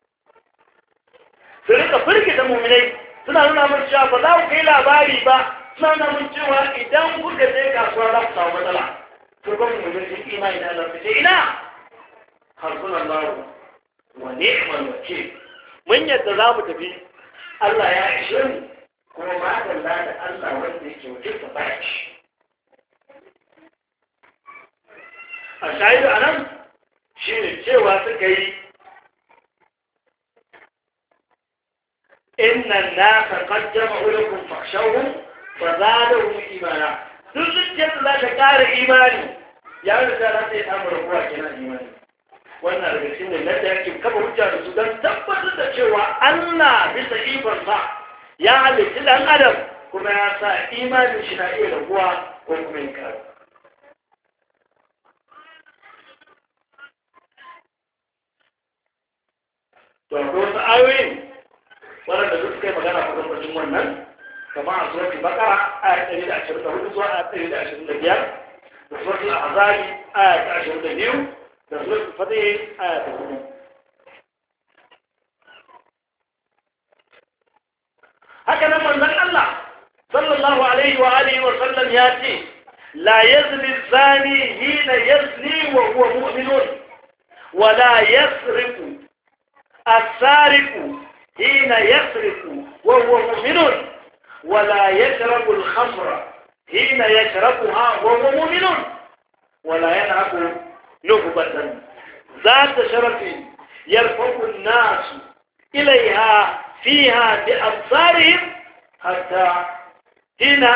su rika firgita mu'minai suna nuna musu cewa ba za ku kai labari ba sannan mun cewa idan kuka je kasuwa za ku samu matsala to ba mu mutum imani da Allah ce ina hasbunallahu wa ni'mal wakeel mun yadda za mu tafi Allah ya ishe mu kuma ma da Allah wanda yake wakilta baya shi a shahidu anan shine cewa suka yi inna an-nasa qad jama'u lakum fakhshawhum fazadahum imana duk zuciyar da za ta ƙara imani ya da za ta yi samun rabuwa kenan imani wannan daga cikin da yadda yake kafa hujja da su don tabbatar da cewa Allah bisa ikonsa ya halitta dan adam kuma ya sa imanin shi na iya rabuwa ko kuma yin karu to akwai wasu ayoyin waɗanda duk suka yi magana a kwakwacin wannan kama a suratul baqara aya 124 zuwa aya 125 da suratul ahzab aya 22 da suratul fatih aya 4 haka nan manzon Allah sallallahu alaihi wa alihi wa sallam ya ce la yazni zani hina yazni wa huwa mu'minun wa la yasriqu as-sariqu hina yasriqu wa huwa mu'minun ولا يشرب الخمر حين يشربها وهو مؤمن ولا يلعب نهبة ذات شرف يرفع الناس إليها فيها بأبصارهم حتى حين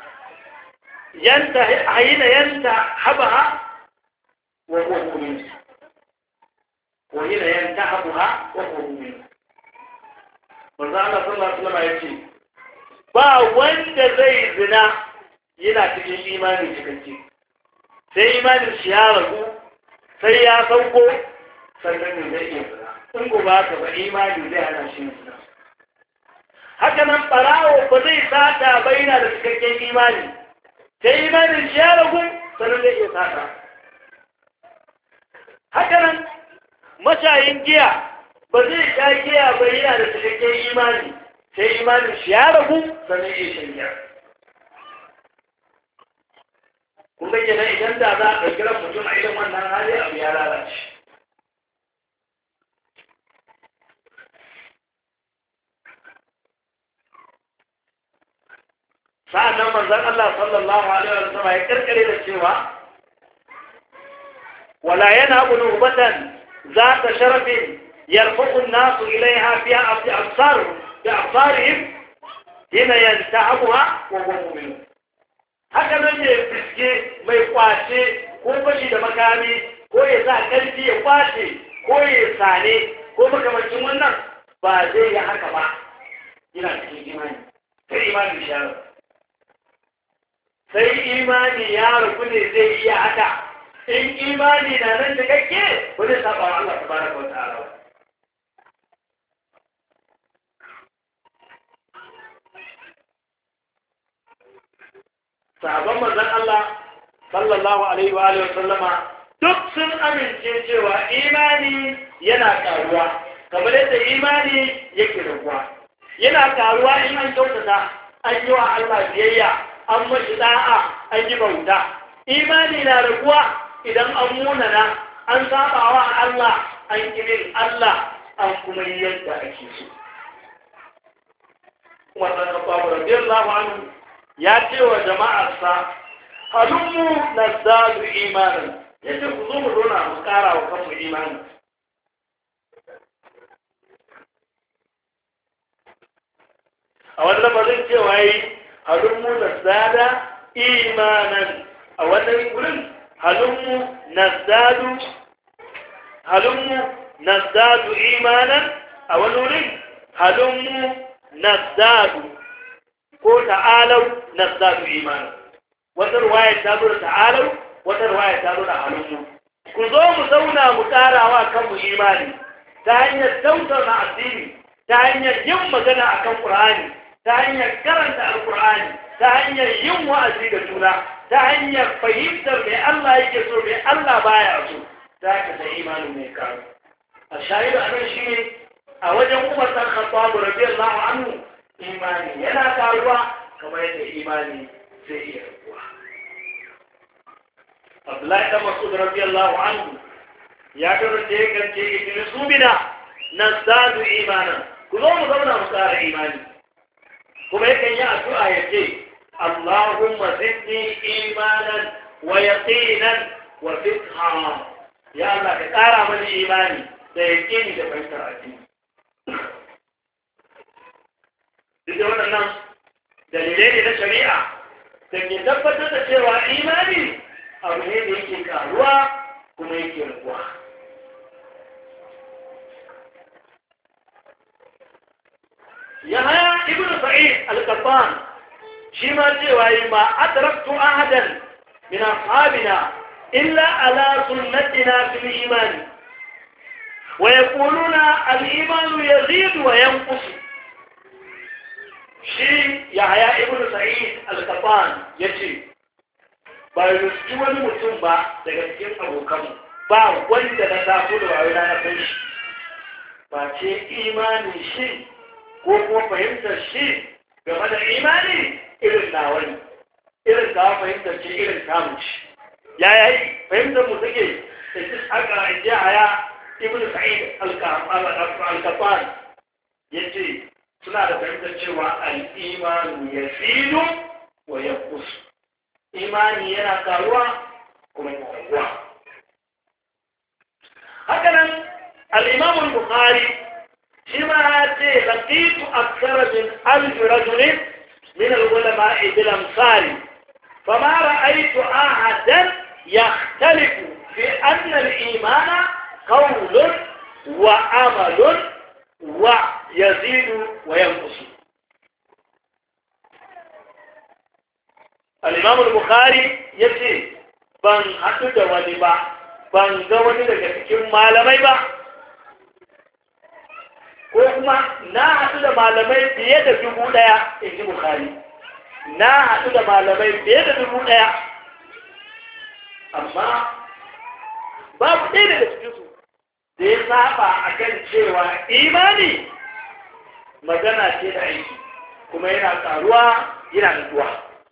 ينتحبها وهو مؤمن وحين ينتحبها وهو مؤمن والله صلى الله عليه وسلم يقول ba wanda zai zina yana cikin imanin cikakke sai imanin shi ya ragu sai ya sauko sannan ne zai iya zina in ko ba ka ba imani zai hana shi zina haka nan barawo ba zai sata ba yana da cikakken imani sai imanin shi ya ragu sannan zai iya sata haka nan mashayin giya ba zai sha giya ba yana da cikakken imani sai imanin shi ya ragu sannan ya shanya kuma yana idan da za a ɗauki ran mutum a irin wannan hali abu ya lalace sa'an nan manzon Allah sallallahu alaihi wa sallam ya karkare da cewa wala yanhabu nubatan zata sharafin yarfa'u an-nasu ilaiha fiha absar بأبصارهم هنا ينتعبها وهو مؤمن haka nan ne fiske mai kwace ko fashi da makami ko ya sa ƙarfi ya kwace ko ya sane ko makamancin wannan ba zai yi haka ba yana cikin imani sai imani ya rabu sai imani ya rabu ne zai iya haka in imani na nan cikakke ba zai saba wa Allah tabaraka wa ta'ala ba sahabban manzon Allah sallallahu alaihi wa alihi wasallama duk sun amince cewa imani yana karuwa kamar yadda imani yake raguwa yana karuwa in an kyautata an yi wa Allah biyayya an mashi da'a an yi bauta imani na raguwa idan an munana an saba wa Allah an kirin Allah an kuma yi yadda ake so kuma dan Abu radiyallahu anhu ya ce wa jama'arsa halummu nazdadu imanin yace ku zo mu dona mu kara wa kanmu imani a wannan bazin cewa yi halummu nazdada imanan a wannan gurin halummu nazdadu imanan a wannan gurin halummu nazdadu ko ta'alau nazdadu imana wata ruwaya ta zo da ta'alau wata ruwaya ta zo da halummu ku zo mu zauna mu karawa kanmu imani ta hanyar tautauna addini ta hanyar yin magana akan Qur'ani ta hanyar karanta Al-Qur'ani ta hanyar yin wa'azi da juna ta hanyar fahimtar me Allah yake so me Allah baya so ta ka da imani mai karu a shahidu anan shine a wajen Umar bin Khattab radiyallahu anhu imani yana karuwa kamar yadda imani zai iya rabuwa. Abdullahi dan Mas'ud radiyallahu anhu ya kasance yakan ce idrisu bina nazdadu imanan, ku zo mu zauna mu ƙara imani. Kuma yakan yi addu'a ya ce Allahumma zidni imanan wa yaqinan wa fiqha, ya Allah ka ƙara mana imani da yaqini da fahimtar addini. Duk da waɗannan dalilai ne na shari'a da ke tabbatar da cewa imani abu ne da yake karuwa kuma yake rabuwa. Yahaya ibn Sa'id al-Qattan shi ma cewa yi ma adraktu ahadan min ashabina illa ala sunnatina fil iman wa yaquluna al-iman yazidu wa yanqus. Shi Yahaya ibn Sa'id al-Qattan yace ba yi wani mutum ba daga cikin abokanmu ba wanda na taso da wayo na san shi ba ce imanin shi ko kuma fahimtar shi game da imani irin nawa ne, irin ta fahimtar ce irin tamu ce. Ya yi fahimtar mu take da shi aka Yahaya ibn Sa'id al-Qattan yace suna da fahimtar cewa al-imanu yazidu wa yanqus, imani yana karuwa kuma yana raguwa. Haka nan al-Imam al-Bukhari shi ma ya ce laqitu akthara min 1000 rajulin min al-ulama'i bil amsal fama ra'aytu ahadan yakhtalifu fi anna al-imana qawlun wa amalun wa yazidu wa yanqus. Al-Imam al-Bukhari yace ban haɗu da wani ba, ban ga wani daga cikin malamai ba, ko kuma na haɗu da malamai fiye da 1000, in ji Bukhari. Na haɗu da malamai fiye da 1000, amma babu ɗaya daga cikinsu da ya saba a kan cewa imani magana ce da aiki, kuma yana ƙaruwa yana nutsuwa.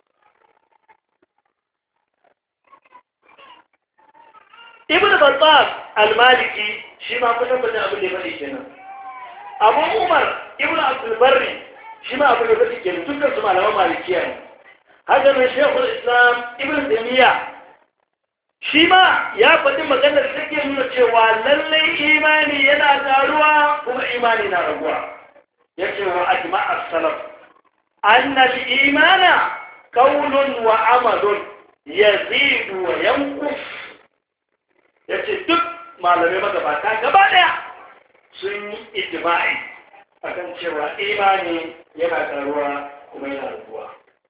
Ibn Battal al-Maliki shi ma kusan abin da ya faɗi kenan. Abu Umar Ibn Abdul Barri shi ma abin da faɗi kenan, dukkan su malaman Malikiya ne. Haka nan Sheikhul Islam Ibn Taymiyyah shi ma ya faɗi maganar da take nuna cewa lallai imani yana taruwa kuma imani na raguwa. Yace wa ajma' as-salaf anna al-imana qawlun wa amalun yazidu wa yanqus. Yace duk malamai magabata gaba daya sun yi ijma'i akan cewa imani yana karuwa kuma yana raguwa.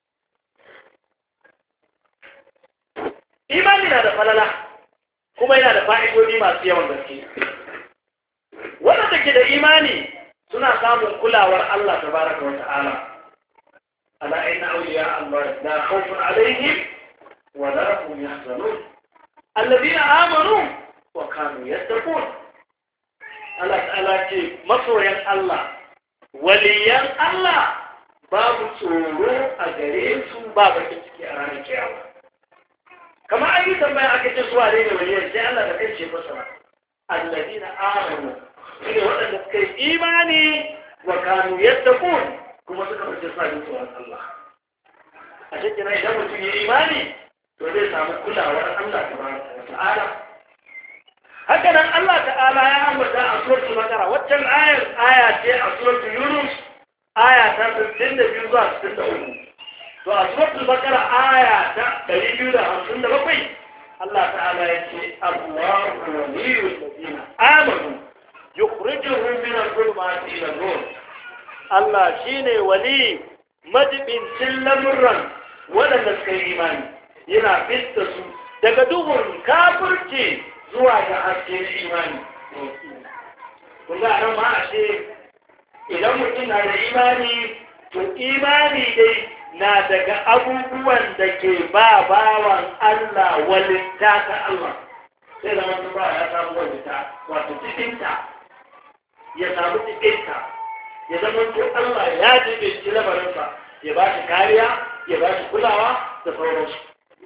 Imani na da falala kuma yana da fa'idodi masu yawan gaske. Waɗanda ke da imani suna samun kulawar Allah tabaraka wa ta'ala. Ala inna awliya Allah la khawfun alaihim wa la hum yahzanun alladhina amanu wa kanu yattaqun. Allah ta'ala ce masoyan Allah, waliyan Allah babu tsoro a gare su, ba bakin ciki a ranar kiyama. Kamar an yi tambaya aka ce suwa ne waliyan, sai Allah da kai ce masa alladhina amanu, shine waɗanda suka yi imani wa kanu yattaqun kuma suka fice suna jin tsoron Allah. A cikin idan mutum ya imani to zai samu kulawar Allah tabaraka wa ta'ala. Haka nan Allah ta'ala ya ambata a suratul Baqara, waccan aya ce a suratul Yunus aya ta 62 zuwa 63. To a suratul Baqara aya ta 257 Allah ta'ala ya ce Allahu waliyul ladina amanu yukhrijuhum min adh-dhulumati ila an-nur. Allah shine wali majibincin lamurran waɗanda suka yi imani, yana fitta su daga duhun kafirci zuwa ga hasken imani. Kun ga nan ma a ce idan mutum na da imani, to imani dai na daga abubuwan da ke ba bawan Allah walitta ta Allah. Sai zama su ba ya samu walitta, wato cikinta, ya samu cikinta, ya zama to Allah ya jibe shi lamarinsa, ya ba shi kariya ya ba shi kulawa da sauransu.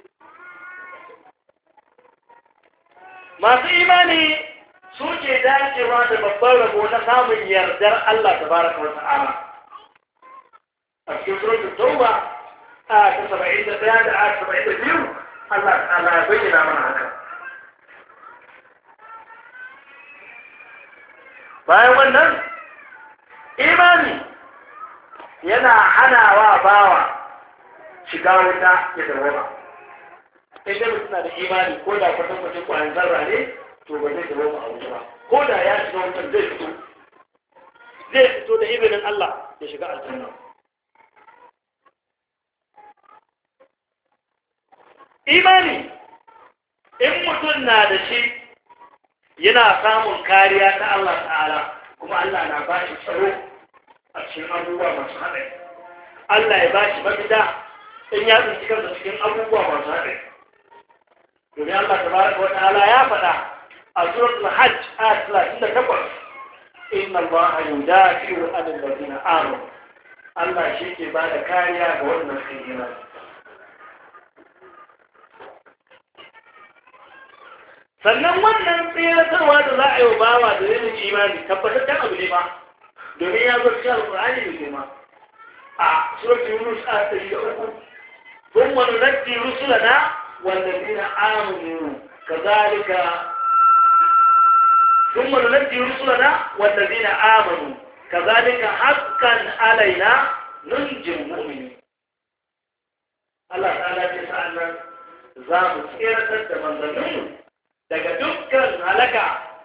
Masu imani suke dacewa da babban rabo na samun yardar Allah tabaraka wa ta'ala. A cikin suratul Tauba a ta 71 da a 72 Allah ta'ala ya bayyana mana haka. Bayan wannan imani yana hanawa bawa shiga wuta ya dawama. Idan mutum na da imani ko da kwatankwacin kwayan zarra ne to ba zai dawama a wuta ba. Ko da ya shiga wutar zai fito da izinin Allah ya shiga aljanna. Imani in mutum na da shi yana samun kariya ta Allah ta'ala kuma Allah na ba shi tsaro a cikin abubuwa masu haɗari. Allah ya ba shi mafita in ya tsinci kansa cikin abubuwa masu haɗari. Domin Allah tabaraka wa ta'ala ya faɗa a suratul Hajj ayat 38 inna Allaha yudafi'u 'anil ladina amanu. Allah shi ke ba da kariya ga wannan imani. Sannan wannan tseratarwa da za a yi wa bawa da yin imani tabbataccen abu ne ba domin ya zo cikin alƙur'ani da girma a suratul Yunus a 103 thumma nunajji rusulana wallazina amanu kadhalika thumma nunajji rusulana wallazina amanu kadhalika haqqan alaina nunjil mu'minin. Allah ta'ala ce sa'annan za mu tseratar da manzanninmu daga dukkan halaka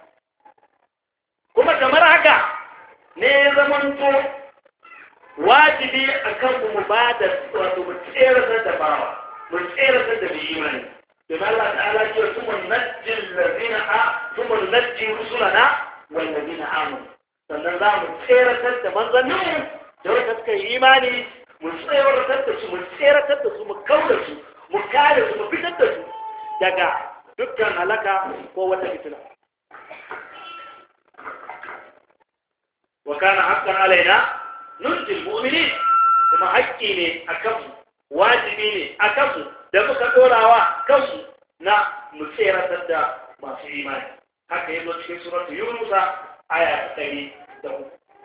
kuma kamar haka ne ya zamanto wajibi a kanmu mu ba da wato mu tseratar da bawa mu tseratar da mai imani domin Allah ta'ala ce sumun najjin lazina sumun najjin rusulana wal ladina amanu sannan za mu tseratar da manzanninmu da wanda suka yi imani mu tseratar da su mu kauda su mu kare su mu fitar da su daga dukkan halaka ko wata fitina. Wa kana haqqan alaina nunjil mu'minin kuma haƙƙi ne a kanmu wajibi ne a kanmu da muka dorawa kanmu na mu tseratar da masu imani. Haka yazo cikin suratu Yunus aya 103.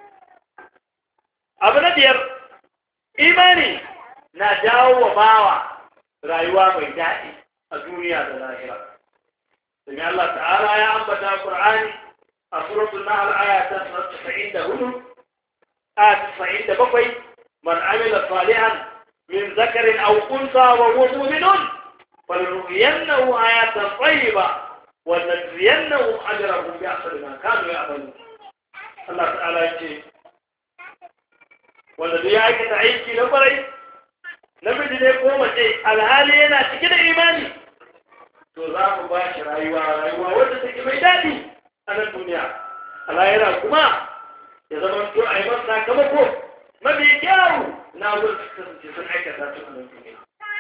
Abu na biyar imani na jawo wa bawa rayuwa mai daɗi a duniya da lahira. Sai Allah ta'ala ya ambata Qur'ani a suratul Nahl aya ta 94 ayat 97 man amila salihan min zakarin aw unsa wa huwa mu'minun falnuhyiyannahu hayatan tayyiba wa najziyannahum ajrahum bi ahsani ma kanu ya'malun. Allah ta'ala ya ce wanda ya aikata aiki na kwarai namiji ne ko mace alhali yana cike da imani to za mu ba shi rayuwa wadda take mai daɗi a nan duniya a lahira kuma ya zama to a yi masa sakamako mafi kyawu na wurin su kasance sun aikata su a nan duniya.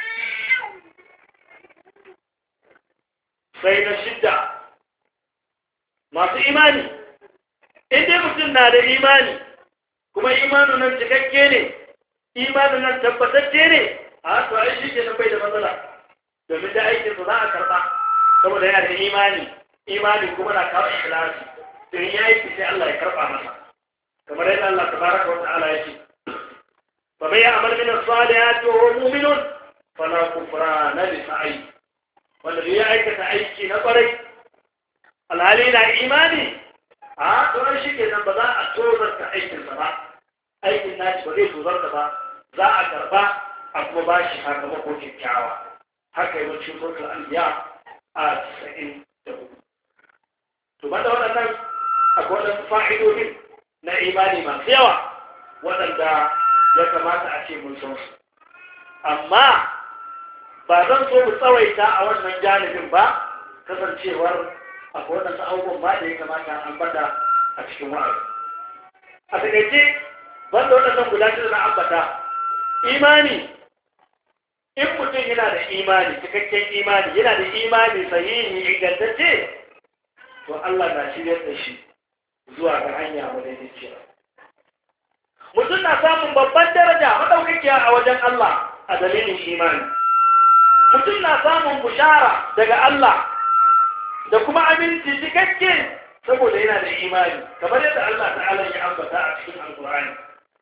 Sai na shidda masu imani in dai mutum na da imani kuma imanin nan cikakke ne imanin nan tabbatacce ne a to ai shi ke nan bai da matsala domin da aikin su za a karɓa saboda yana da imani kuma na kawo ikhlasi don ya yi sai Allah ya karɓa masa kamar yadda Allah tabaraka wa ta'ala ya ce fa bai amal min as-salihati wa huwa mu'minun fala kufrana li sa'i wanda ya aikata aiki na kwarai alhali na imani a to shi ke nan ba za a tozarta aikinsa ba aikin nashi ba zai tozarta ba za a karɓa a kuma ba shi sakamako kyakkyawa haka yi wacce suratul anbiya a 94 to banda waɗannan akwai waɗansu fa'idodin na imani masu yawa waɗanda ya kamata a ce mun san su amma ba zan so mu tsawaita a wannan janibin ba kasancewar akwai waɗansu abubuwan ba da ya kamata an bada a cikin wa'azi a taƙaice banda waɗannan guda shida na ambata imani in mutum yana da imani cikakken imani yana da imani sahihi ingantacce to Allah na shiryar da shi zuwa ga hanya madaidaiciya mutum na samun babban daraja madaukakiya a wajen Allah a dalilin imani. Mutum na samun bushara daga Allah da kuma aminci cikakke saboda yana da imani, kamar yadda Allah ta'ala ya ambata a cikin Alƙur'ani.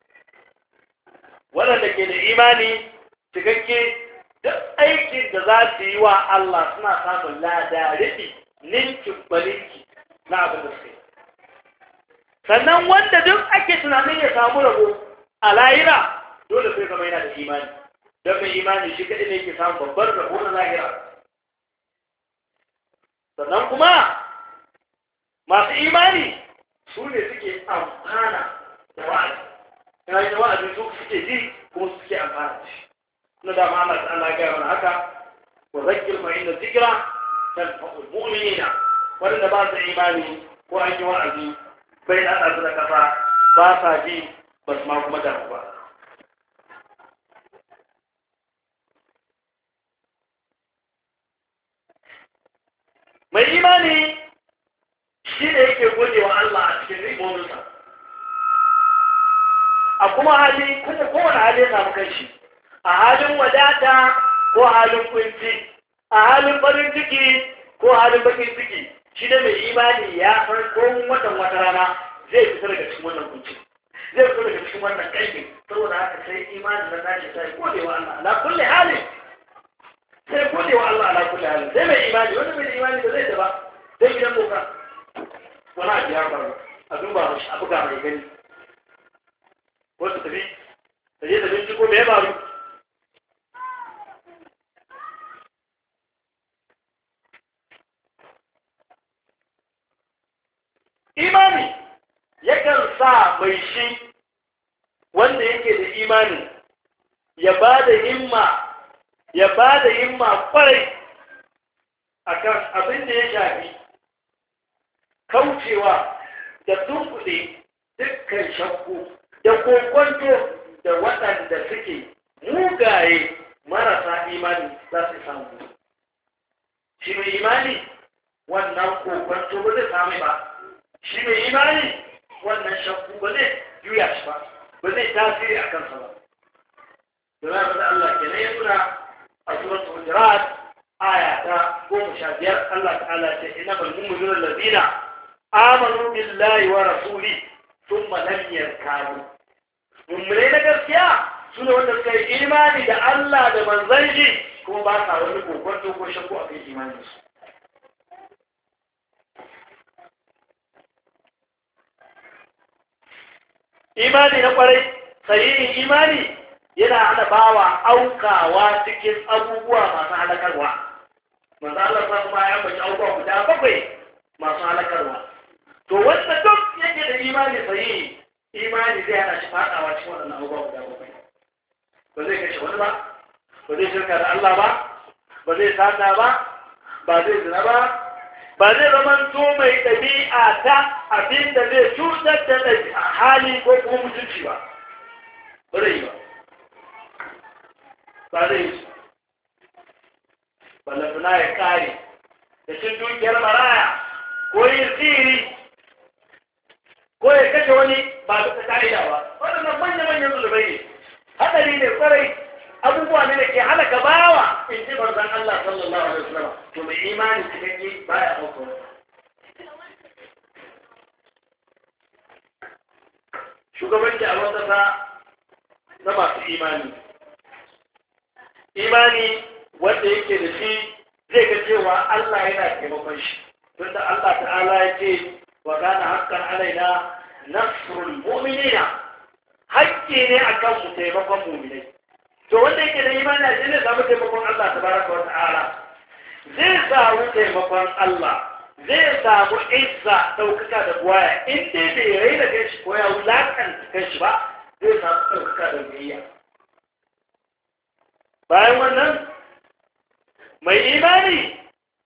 Waɗanda ke da imani cikakke duk aikin da za su yi wa Allah suna samun lada riɓi ninkin balinki na abin da suka yi. Sannan wanda duk ake tunanin ya samu rabo a lahira dole sai zama yana da imani, don mai imani shi kaɗai ne ke samun babbar rabo na lahira. Sannan kuma masu imani su ne suke amfana da wa'azi, yana yi wa'azi su suke ji kuma suke amfana da shi. Na da ma'amar da Allah gaya mana haka, wa zakir ma inda zikira tanfa'ul mu'minina, wanda ba su imani ko an yi wa'azi bai da su da kafa ba sa ji ba su ma kuma damu ba. Mai imani shi ne yake gode wa Allah a cikin rimominsa, a kuma hali kuma kowane hali ya samu kanshi, a halin wadata ko halin kunci, a halin farin ciki ko halin bakin ciki. Shi ne mai imani ya san komun watan wata rana zai fita daga cikin wannan kunci, zai fita daga cikin wannan ƙarfi. Saboda haka sai imani na nashi sai gode wa Allah ala kulli hali, sai gode wa Allah ala kulli hali. Sai mai imani, wanda mai imani ba zai ta ba, sai gidan boka wani abu ya faru a duba mashi abu ga mai gani, wasu tafi da je da binciko me ya faru. Imani yakan sa mai shi wanda yake da imani ya ba da himma kwarai akan abin da ya shafi kaucewa da tunkuɗe dukkan shakku da kokonto da waɗanda suke mugaye marasa imani za su samu. Shi mai imani wannan kokonto ba zai samu ba, shi mai imani wannan shakku ba zai juya shi ba, ba zai tasiri a kansa ba. Domin da Allah ke nan ya nuna a suratul Hujurat aya ta 15 Allah ta'ala ce innamal mu'minuna allazina amanu billahi wa rasuli thumma lam yarkabu. Mu'minai na gaskiya su ne wanda suka yi imani da Allah da manzon shi kuma ba sa wani kokonto ko shakku a kan imaninsu. Imani na kwarai, sahihin imani yana hana bawa aukawa cikin abubuwa masu halakarwa. Manzo Allah sa kuma ya bace abubuwa guda 7 masu halakarwa. To wanda duk yake da imani sahihi, imani zai hana shi fadawa cikin wannan abubuwa guda 7. Ba zai kashe wani ba, ba zai shirka da Allah ba, ba zai sata ba, ba zai zina ba zai zamanto mai ɗabi'a ta abin da zai cutar da hali ko kuma mutunci ba. Ba zai yi ba. Ba zai yi. Ballantana ya kare da cin dukiyar maraya ko yin sihiri ko ya kashe wani ba da ta ka'ida ba. Waɗannan manya-manyan zulubai ne. Haɗari ne kwarai, abubuwa ne da ke halaka bawa in ji manzon Allah sallallahu alaihi wasallam. To mai imani cikakke baya ɗaukar wani. Shugabanci a wata na masu imani. Imani wanda yake da shi zai ga cewa Allah yana taimakon shi. Tunda Allah ta'ala ya ce wa kana haqqan alaina nasrul mu'minina. Hakki ne akan mu taimakon mu'minai. To wanda yake da imani shi ne samu taimakon Allah tabaraka wa ta'ala. Zai samu taimakon Allah, zai samu izza ɗaukaka da buwaya, in dai bai raina kanshi ko ya wulakanta kanshi ba, zai samu ɗaukaka da biyayya. Bayan wannan, mai imani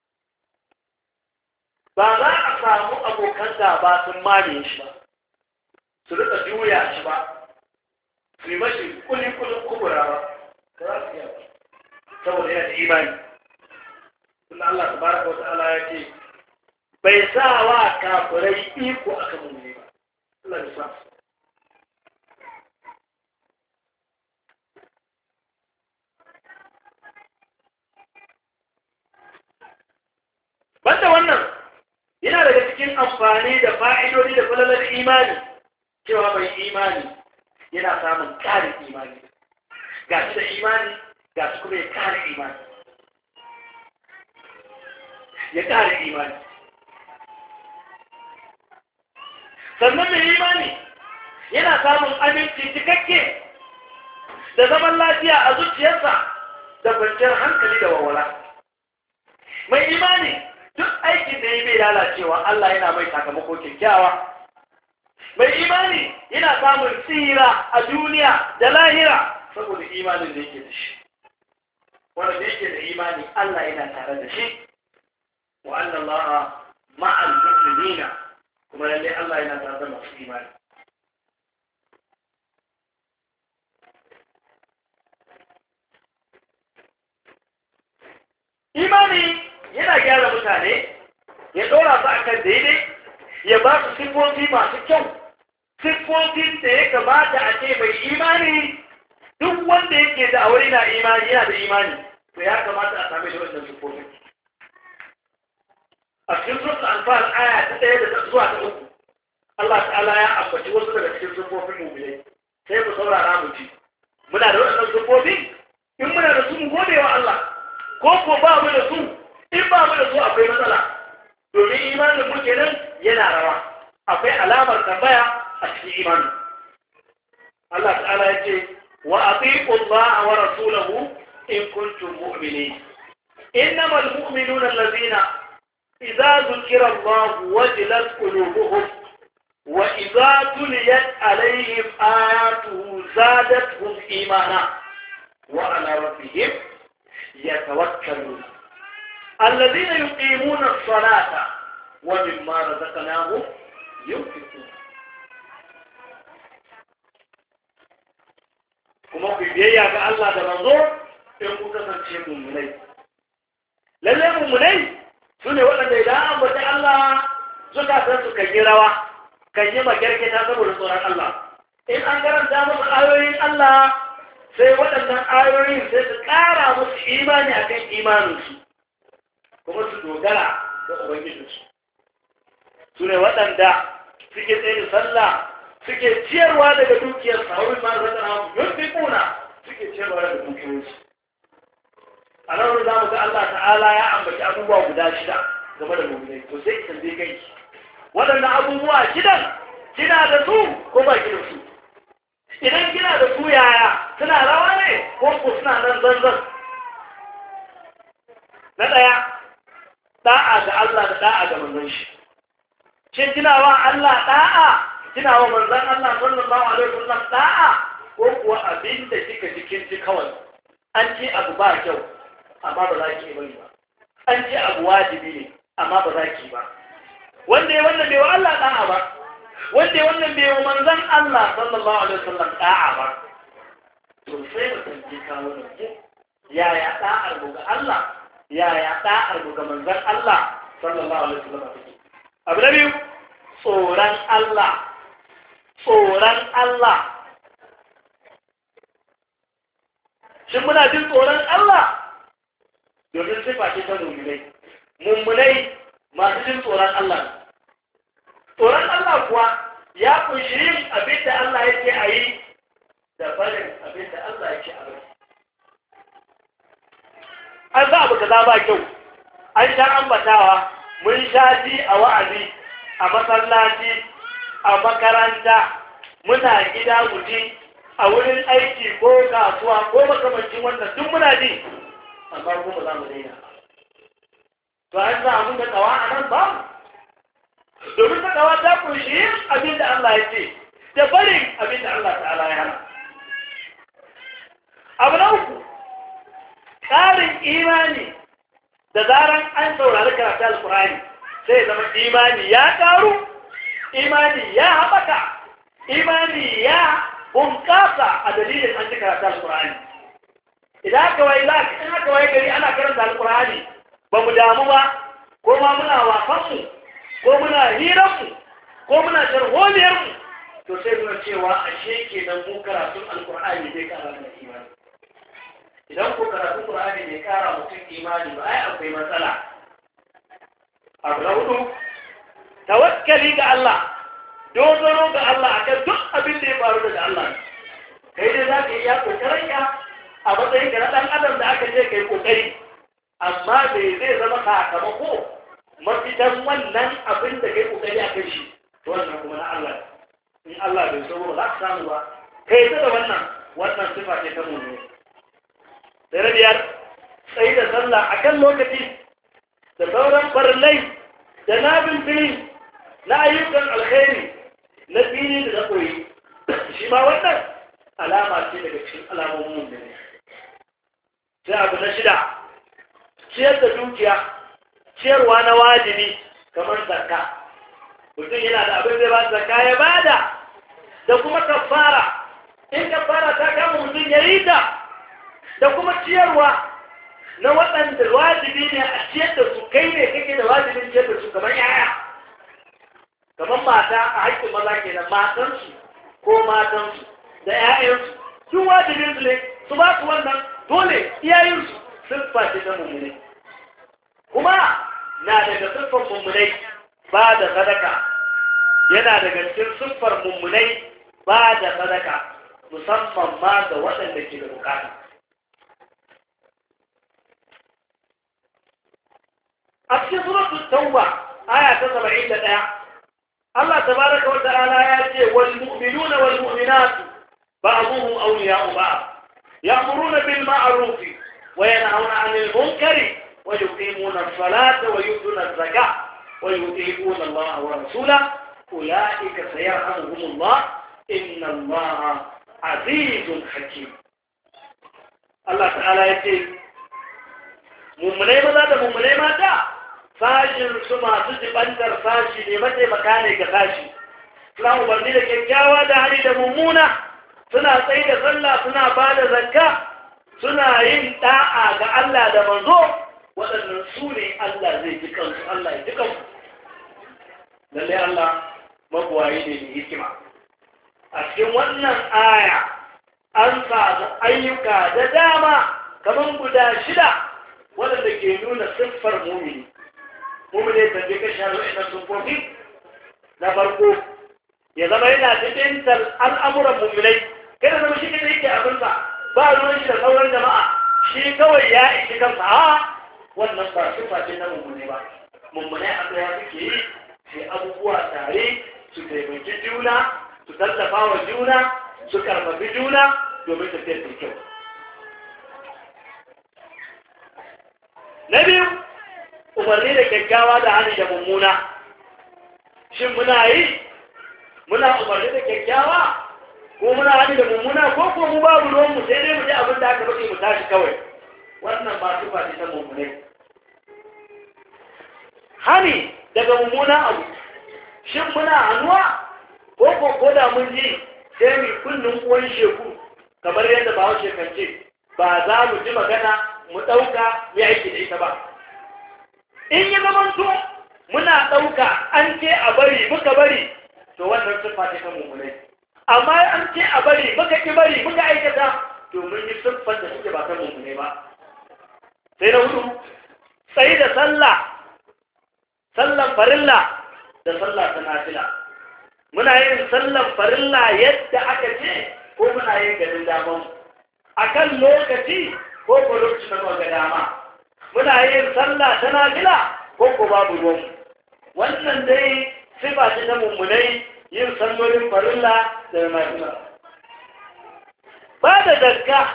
ba za a samu abokan gaba sun mame shi ba, su rika juya shi ba, su yi mashi kulikulin kubura ba, ka za su yi saboda yana da imani. Tunda Allah tabaraka wa ta'ala ya ce bai sa wa kafirai iko akan mu'mini ba. Allah ya sa. amfani da fa'idodi da falalar imani cewa mai imani yana samun ƙarin imani ga shi da imani ga su kuma ya ƙara imani ya ƙara imani sannan mai imani yana samun aminci cikakke da zaman lafiya a zuciyarsa da kwanciyar hankali da walwala mai imani duk aikin da ya bai lalacewa Allah yana mai sakamako kyakkyawa mai imani yana samun tsira a duniya da lahira saboda imanin da yake da shi wanda da yake da imani Allah yana tare da shi wa anna Allah ma'al mu'minina kuma lalle Allah yana tare da masu imani imani yana gyara mutane ya ɗora su akan daidai ya ba su siffofi masu kyau siffofin da ya kamata a ce mai imani duk wanda yake da aure na imani yana da imani to ya kamata a same da wannan siffofin a cikin suratul anfal aya ta 1 da zuwa ta 3 Allah ta'ala ya ambaci wasu daga cikin siffofin mu'minai sai mu saurara mu ji muna da wannan siffofin in muna da su mu gode wa Allah ko ba mu da su in ba mu da su akwai matsala domin imanin mu kenan yana rawa akwai alamar tambaya a cikin imanin Allah ta'ala ya ce wa atiqu Allah wa rasulahu in kuntum mu'minin innamal mu'minuna allazina idza dhukira Allah wajilat qulubuhum wa idza tuliyat alaihim ayatuhu zadatuhum imana wa ala rabbihim يتوكلون الذين يقيمون الصلاة ومما رزقناهم ينفقون kuma ku biyayya ga Allah da manzo in ku kasance mummunai lalle mummunai sune waɗanda idan an bata Allah suka san su kan yi rawa kan yi magargata saboda tsoron Allah in an karanta musu ayoyin Allah sai waɗannan ayoyin sai su ƙara musu imani a kan imaninsu kuma su dogara da ubangijinsu su ne waɗanda suke tsaye da sallah suke ciyarwa daga dukiyar saurin ma zata hamu yadda kuna suke ciyarwa daga dukiyarsu a nan za mu ga Allah ta'ala ya ambaci abubuwa guda 6 game da mu'minai to sai ki tambaye kai waɗannan abubuwa 6 kina da su ko ba ki da su idan kina da su yaya suna rawa ne ko suna nan zanzan na ɗaya da'a ga Allah da da'a ga manzon shi shin kina wa Allah da'a kina wa manzon Allah sallallahu alaihi wasallam da'a ko kuwa abin da kika cikin ji kawai an ce abu ba kyau amma ba za ki bari ba an ce abu wajibi ne amma ba za ki ba wanda ya wannan bai wa Allah da'a ba wanda ya wannan bai wa manzon Allah sallallahu alaihi wasallam da'a ba to sai mu tantance kawo ne yaya da'ar mu ga Allah yaya da'ar mu ga manzon Allah sallallahu alaihi wasallam abu na biyu tsoron Allah tsoron Allah shin muna jin tsoron Allah domin sifa ce ta mummunai masu jin tsoron Allah tsoron Allah kuwa ya kunshi yin abin da Allah yake a yi da barin abin da Allah yake a bari an za abu kaza ba kyau an sha ambatawa mun sha ji a wa'azi a masallaci a makaranta muna gida guji a wurin aiki ko kasuwa ko makamancin wannan duk muna ji amma kuma za mu daina to an za mun da tsawa a nan ba domin ta tsawa ta kunshi abin da Allah ya ce da barin abin da Allah ta'ala ya hana abu na uku ƙarin imani da zaran an saurari karatu alƙur'ani sai zama imani ya ƙaru imani ya haɓaka imani ya bunƙasa a dalilin an ji karatu alƙur'ani idan aka waye gari ana karanta alƙur'ani ba mu damu ba ko ma muna wasanmu ko muna hiranmu ko muna sharholiyarmu to sai nuna cewa ashe kenan mu karatun alƙur'ani zai ƙara da imani idan ku karatun Qur'ani bai ƙara mutum imani ba ai akwai matsala abu na hudu tawakkali ga Allah dogaro ga Allah akan duk abin da ya faru daga Allah kai dai za ka iya kokarinka a matsayin ka na ɗan adam da aka ce kai kokari amma bai zai zama sakamako mafitan wannan abin da kai kokari a kai shi to wannan kuma na Allah in Allah bai so ba za ka samu ba kai da wannan sifa ce ta mu'mini sai rabiyar sai da sallah akan lokaci da sauran farillai da nabin fili na ayyukan alkhairi na fili da na koyi shi ma wannan alama ce daga cikin alamomin mu'mini sai abu na shida ciyar da dukiya ciyarwa na wajibi kamar zakka mutum yana da abin da ba zakka ya bada da kuma kafara in kafara ta kama mutum ya yi ta da kuma ciyarwa na waɗanda wajibi ne a ciyar da su kai ne kake da wajibin ciyar da su kamar yaya kamar mata a haƙƙin maza kenan matansu ko matansu da 'ya'yansu sun wajibin su ne su ba su wannan dole iyayensu sun fashe ta mummune kuma na daga siffar mummunai ba da sadaka yana daga cikin siffar mummunai ba da sadaka musamman ma ga waɗanda ke da bukata a cikin suratul tauba aya ta 71 Allah tabaraka wa ta'ala ya ce wal mu'minuna wal mu'minatu ba'dhuhum awliya'u ba'd ya'muruna bil ma'ruf wa yanhauna 'anil munkari wa yuqimuna as-salata wa yu'tuna az-zakata wa yuti'una Allah wa rasulahu ulaika sayarhamuhumullah inna Allah 'azizun hakim Allah ta'ala ya ce mummunai maza da mummunai mata sashin su masu jibantar sashi ne mataimaka ne ga sashi suna umarni da kyakkyawa da hali da mummuna suna tsaye da sallah suna ba da zakka suna yin da'a ga Allah da manzo waɗannan su ne Allah zai ji kansu Allah ya ji kansu lallai Allah magwayi ne mai hikima a cikin wannan aya an samu ayyuka da dama kamar guda 6 waɗanda ke nuna siffar mumini mumini ta je ka sharo ina sufofi na farko ya zama yana cikin al'amuran muminai kada zama shi kada yake abinsa ba ruwan shi da sauran jama'a shi kawai ya ishi kansa wannan ba siffa ce na mummune ba mummune addu'a suke yi sai abubuwa tare su taimaki juna su tallafa wa juna su karfafi juna domin tafiyar da kyau na biyu umarni da kyakkyawa da hannu da mummuna shin muna umarni da kyakkyawa ko muna hannu da mummuna ko mu babu ruwanmu sai dai mu ji abin da aka baki mu tashi kawai wannan ba su faɗi ta mummune hani daga mummuna abu shin muna hannuwa ko da mun ji sai mu kullum uwan sheku kamar yadda ba wa shekance ba za mu ji magana mu ɗauka mu aiki da ita ba in yi zamanto muna ɗauka an ce a bari muka bari to wannan siffa ta kan mummunai amma an ce a bari muka ki bari muka aikata to mun yi siffar da suke ba ta mummunai ba sai na hudu sai da sallan farilla da sallah ta nafila muna yin sallan farilla yadda aka ce ko muna yin ganin daman akan lokaci ko ko lokacin da ga dama muna yin sallah ta nafila ko babu ruwan wannan dai sifa ce ta mummunai yin sallolin farilla da nafila ba da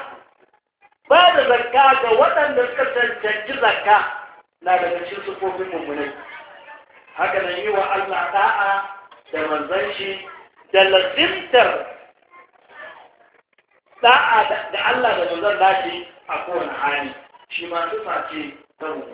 zakka ga waɗanda suka cancanci zakka na daga cikin sufofin mummunai haka nan yi wa Allah da'a da manzon shi da lazimtar da'a da Allah da manzon nashi a kowane hali shi ma sifa ce ta mu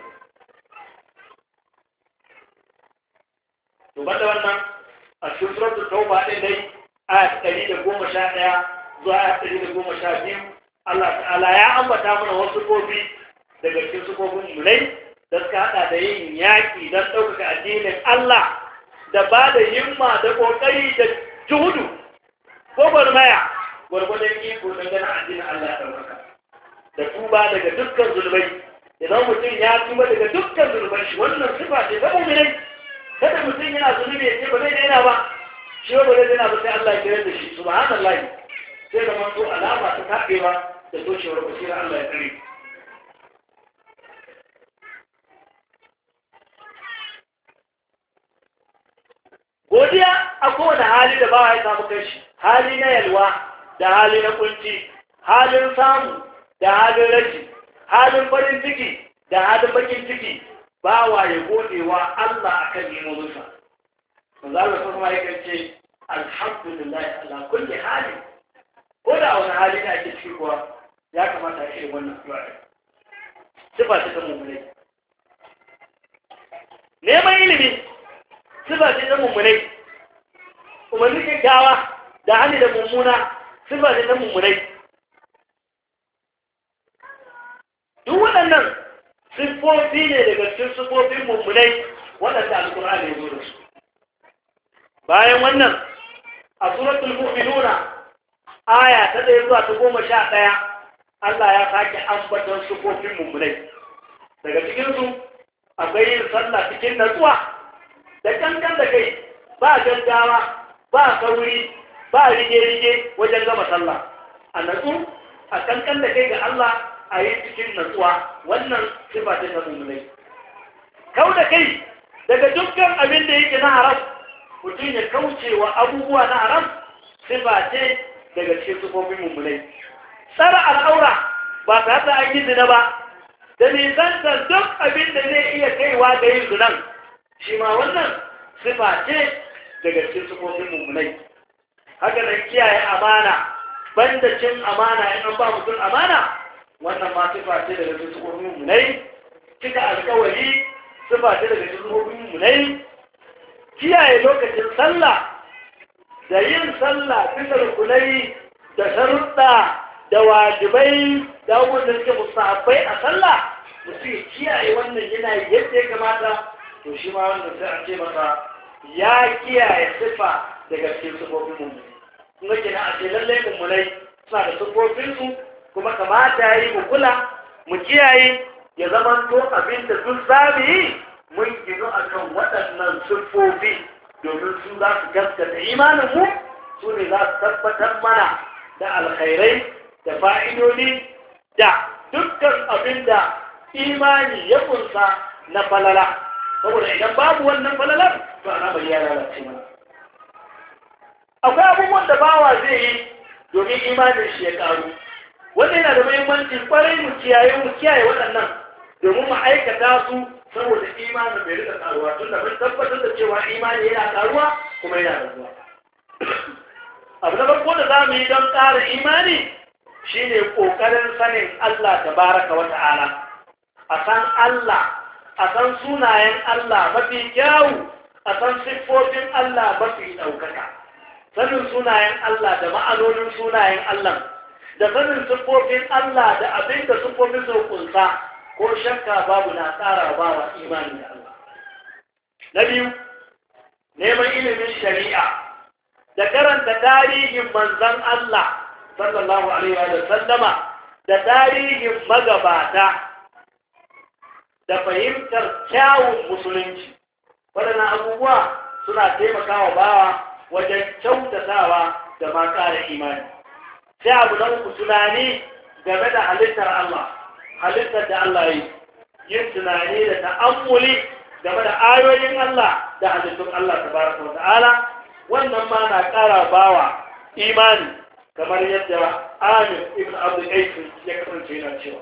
to banda wannan a cikin suratul tauba din dai aya 111 zuwa aya 112 Allah ta'ala ya ambata mana wasu kofi daga cikin sufofin mulai da suka hada da yin yaki don ɗaukaka addinin Allah da ba da himma da ƙoƙari da juhudu gwagwarmaya gwargwadon iko don ganin addinin Allah ya ɗaukaka da tuba daga dukkan zulmai idan mutum ya tuba daga dukkan zulmai shi wannan sifa ce ta mu'minai kada mutum yana zunubi ya ce ba zai daina ba shi ba zai daina ba sai Allah ya kira da shi subhanallah sai da manzo alama ta tabewa da toshewar basira Allah ya kare godiya a kowane hali da ba ya samu kanshi hali na yalwa da hali na kunci halin samu da halin rashi halin farin ciki da halin bakin ciki ba wa ya gode wa Allah akan nemominsa manzo Allah kuma ya ce alhamdulillah ala kulli hali ko da wani hali da ake ciki kuwa ya kamata a yi wannan addu'a sifa ta mummune neman ilimi sifa ta mummune umarni kyakkyawa da hannu da mummuna sifa ta mummune duk waɗannan siffofi ne daga cikin siffofin mummunai waɗanda alƙur'ani ya zo da su bayan wannan a suratul mu'minuna aya ta 1 zuwa ta 11 Allah ya sake ambaton siffofin mummunai daga cikin su akwai yin sallah cikin natsuwa da kankan da kai ba gaggawa ba sauri ba rige-rige wajen gama sallah a natsu a kankan da kai ga Allah a yi cikin natsuwa wannan sifa ce ta mummunai kau da kai daga dukkan abin da yake na haram mutum ya kauce wa abubuwa na haram sifa ce daga cikin sifofin mummunai tsara al'aura ba tare da an yi zina ba da nisantar duk abin da zai iya kaiwa ga yin zinan shi ma wannan sifa ce daga cikin sifofin mummunai haka nan kiyaye amana banda cin amana in an ba mutum amana wannan ma sifa ce daga cikin sifofin mummunai cika alkawari sifa ce daga cikin sifofin mummunai kiyaye lokacin sallah da yin sallah bisa rukunai da sharuɗa da wajibai da abubuwan da suke musahabbai a sallah mutum ya kiyaye wannan yana yadda ya kamata to shi ma wannan sai a ce masa ya kiyaye sifa daga cikin sifofin mummunai kuma kenan a ce lallai mummunai suna da sifofinsu kuma kamata ya yi mu kula mu kiyaye ya zama to abin da duk za mu yi mun gino a kan waɗannan siffofi domin su za su gaskata imaninmu su ne za su tabbatar mana da alkhairai da fa'idodi da dukkan abin da imani ya kunsa na falala saboda idan babu wannan falalar to ana bari ya lalace mana akwai abubuwan da bawa zai yi domin imanin shi ya karu wanda yana da muhimmanci kwarai mu kiyaye waɗannan domin mu aikata su saboda imanin bai rika karuwa tun da mun tabbatar da cewa imani yana karuwa kuma yana raguwa abu na farko da za mu yi don ƙara imani shine ƙoƙarin sanin Allah tabaraka wa ta'ala a san Allah a san sunayen Allah mafi kyawu a san siffofin Allah mafi ɗaukaka sanin sunayen Allah da ma'anonin sunayen Allah da sanin siffofin Allah da abin da siffofin su kunsa ko shakka babu na tsara ba wa imani da Allah. Na biyu, neman ilimin shari'a da karanta tarihin manzan Allah sallallahu alaihi wa sallama da tarihin magabata da fahimtar kyawun musulunci. Waɗannan abubuwa suna taimakawa bawa wajen kyautatawa da ma ƙara imani. Sai abu na uku tunani game da halittar Allah. halittar da Allah yi yin tunani da ta'ammuli game da ayoyin Allah da halittun Allah tabaraka wa ta'ala wannan ma na ƙara bawa imani kamar yadda Amir ibn Abdul Qais ya kasance yana cewa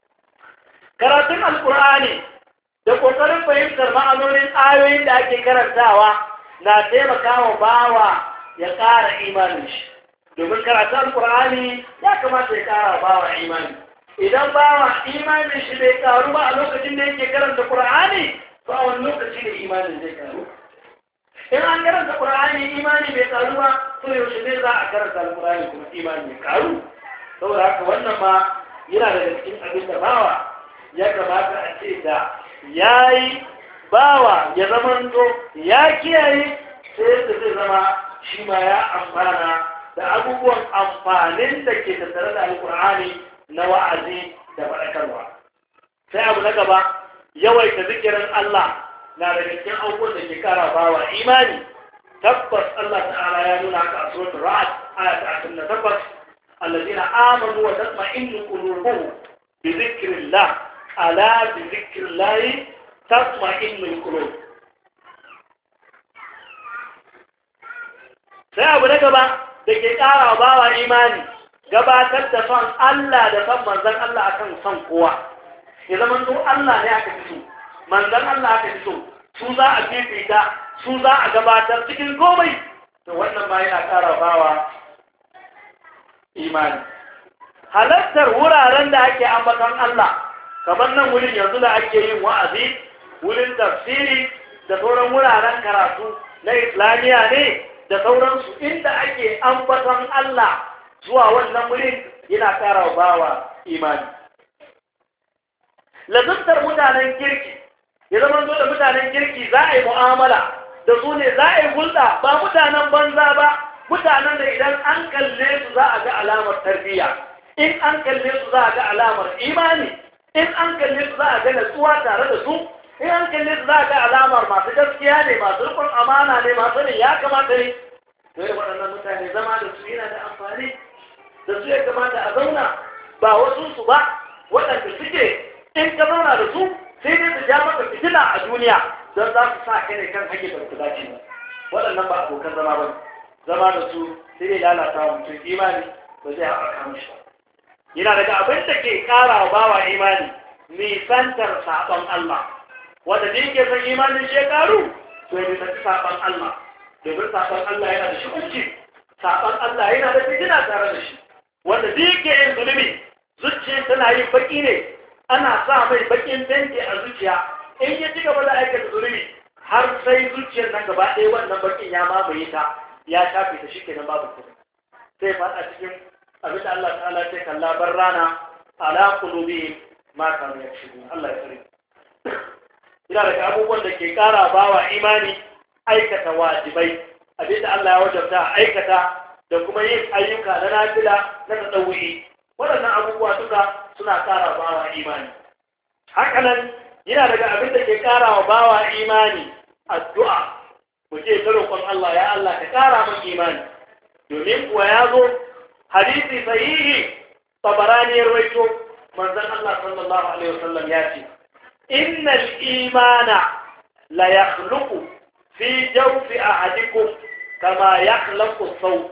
karatun alqur'ani da kokarin fahimtar ma'anonin ayoyin da ake karantawa na taimakawa bawa ya ƙara imanin shi domin karatun alqur'ani ya kamata ya ƙara bawa imani idan bawa imanin shi bai karu ba a lokacin da yake karanta Qur'ani to a wani lokaci ne imanin zai karu in an karanta Qur'ani imani bai karu ba to yaushe ne za a karanta Qur'ani kuma imani ya karu saboda haka wannan ma yana daga cikin abin da bawa ya kamata a ce da yayi bawa ya zamanto ya kiyaye sai da zai zama shi ma ya amfana da abubuwan amfanin da ke tattare da Al-Qur'ani na wa'azi da faɗakarwa sai abu na gaba yawaita zikirin Allah na daga cikin abubuwan da ke kara bawa imani tabbas Allah ta'ala ya nuna haka a suratul ra'd aya ta 28 alladhina amanu wa tatma'innu qulubuhum bi dhikrillah ala bi dhikrillah tatma'innul qulub. sai abu na gaba da ke kara bawa imani gabatar da son Allah da son manzon Allah akan son kowa. Ya zama to Allah ne aka fi so manzon Allah aka fi so su za a fifita su za a gabatar cikin komai to wannan ma yana ƙara bawa imani. Halartar wuraren da ake ambaton Allah kamar nan wurin yanzu da ake yin wa'azi wurin tafsiri da sauran wuraren karatu na Islamiyya ne da sauransu inda ake ambaton Allah zuwa wannan wurin yana ƙara bawa imani. Lazantar mutanen kirki ya zama da mutanen kirki za a yi mu'amala da su ne za a yi hulɗa ba mutanen banza ba mutanen da idan an kalle su za a ga alamar tarbiyya in an kalle su za a ga alamar imani in an kalle su za a ga natsuwa tare da su in an kalle su za a ga alamar masu gaskiya ne masu rikon amana ne masu ne ya kamata ne to yi waɗannan mutane zama da su yana da amfani da su ya kamata a zauna ba wasu su ba waɗanda suke in ka zauna da su sai dai su ja maka fitina a duniya don za su sa kai ne kan hanyar da ku dace ba waɗannan ba abokan zama ba zama da su sai dai lalata wa mutum imani ba zai haɓaka mishi ba yana daga abin da ke ƙara wa bawa imani nisantar saɓon Allah wanda da yake son imanin shekaru to ya nisanci saɓon Allah domin saɓon Allah yana da shukunci saɓon Allah yana da fitina tare da shi wanda da yake yin zunubi zuciya tana yin baki ne ana sa mai bakin fenti a zuciya in ya ci gaba da aikata zunubi har sai zuciyar nan gaba ɗaya wannan bakin ya mamaye ta ya shafe ta shikenan babu kuma sai fada cikin abin da Allah ta'ala ce kalla bar rana ala qulubi ma kanu yakshurun Allah ya tsare ina daga abubuwan da ke ƙara bawa imani aikata wajibai abin da Allah ya wajabta aikata da kuma yin ayyuka na nafila na tadawwi waɗannan abubuwa duka suna ƙara bawa imani. Hakanan yana daga abin da ke ƙara wa bawa imani addu'a. Ku ce ta roƙon Allah ya Allah ka ƙara min imani. Domin kuwa ya zo hadisi sahihi Tabarani ya rawaito manzon Allah sallallahu alaihi wasallam ya ce innal imana la yakhluqu fi jawfi ahadikum kama yakhluqu thawb.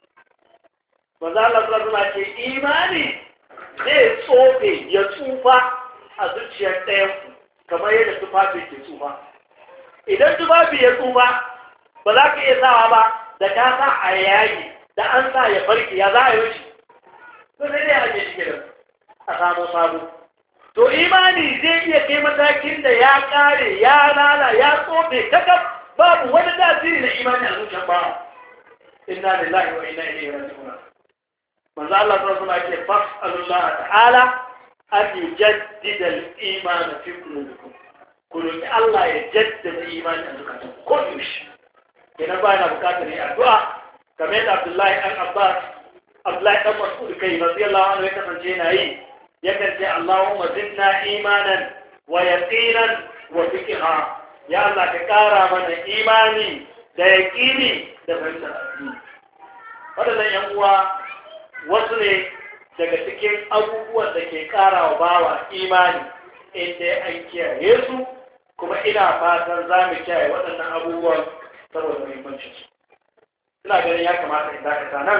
Manzon Allah sallallahu alaihi wasallam ce imani zai tsofe ya tsufa a zuciyar ɗayanku kamar yadda tufafi ke tsufa. Idan tufafi ya tsufa ba za ka iya sawa ba da ka sa a yayi da an sa ya farki ya za a yi wuce. To sai dai ake shi gidan a samu sabo. To imani zai iya kai matakin da ya ƙare ya lala ya tsofe kakaf babu wani tasiri na imani a zuciyar ba. Inna lillahi wa inna ilaihi raji'un. manzo Allah sallallahu alaihi wasallam yake fas'alullah ta'ala an yujaddida al-iman fi qulubikum kullu Allah ya jaddada imani a zukatanku ko yaushe kenan ba yana bukatar yi addu'a kamar yadda Abdullahi dan Abbas Abdullahi dan Mas'ud kai radiyallahu anhu ya kasance yana yi yakan ce Allahumma zidna imanan wa yaqinan wa fiqha ya Allah ka kara mana imani da yaqini da fahimtar addini wadannan yan uwa wasu ne daga cikin abubuwan da ke ƙara wa bawa imani inda an kiyaye su kuma ina fatan za mu kiyaye waɗannan abubuwan saboda muhimmancinsu. Ina ganin ya kamata in dakata nan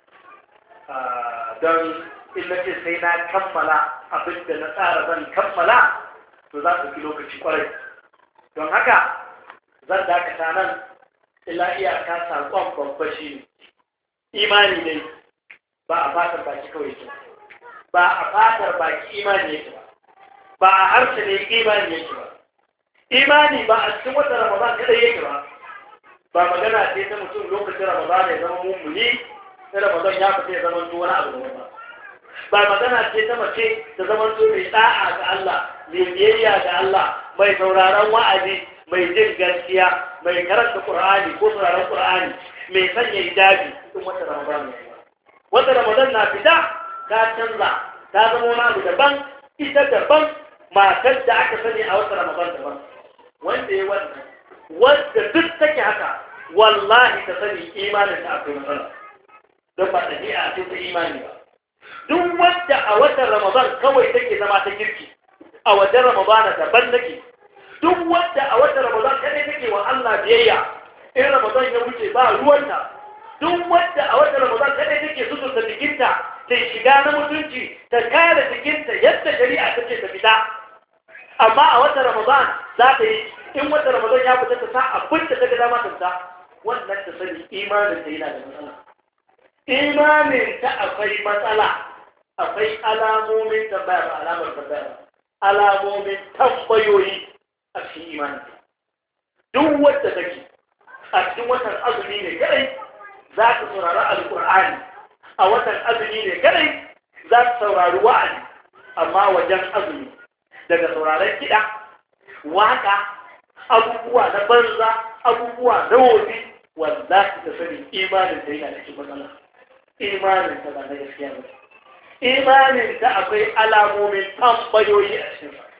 don in na ce sai na kammala abin da na tsara zan kammala to za su fi lokaci kwarai. Don haka zan dakata nan illa iyaka saƙon babba shi ne. Imani ne ba a fatar baki kawai yake ba a fatar baki imani yake ba a harshe ne imani yake ba imani ba a cikin wata ramadan kadai yake ba magana ce ta mutum lokacin ramadan ya zama mummuni sai ramadan ya fita ya zama wani abu ba magana ce ta mace ta zama mai da'a ga Allah mai biyayya ga Allah mai sauraron wa'azi mai jin gaskiya mai karanta Qur'ani ko sauraron Qur'ani mai sanya hijabi cikin wata ramadan ne wanda Ramadan na fita ta canza ta zama wani abu daban ita daban matar da aka sani a wata Ramadan daban wanda ya wannan wanda duk take haka wallahi ta sani imanin ta akwai matsala don ba ɗabi'a ce ta imani ba duk wanda a watan Ramadan kawai take zama ta kirki a wajen Ramadan daban take duk wanda a watan Ramadan kadai take wa Allah biyayya in Ramadan ya wuce ba ruwanta duk wanda a watan Ramadan kadai take sutunta jikinta ta shiga na mutunci ta kare jikinta yadda shari'a ta ce ta fita amma a watan Ramadan za ta yi in watan Ramadan ya fita ta sa abin da ta ga dama ta fita wannan ta sani imanin ta yana da matsala imanin ta akwai matsala akwai alamomin tambaya ba alamar tambaya ba alamomin tambayoyi a cikin imanin ta duk wadda take a cikin watan azumi ne kadai za ta saurari alkur'ani a watan azumi ne kadai za ta saurari wa'azi amma wajen azumi daga sauraron kiɗa waka abubuwa na banza abubuwa na wofi wallahi ta sani imanin ta yana cikin matsala imanin ta ba na gaskiya ba imanin ta akwai alamomin tambayoyi a cikin sa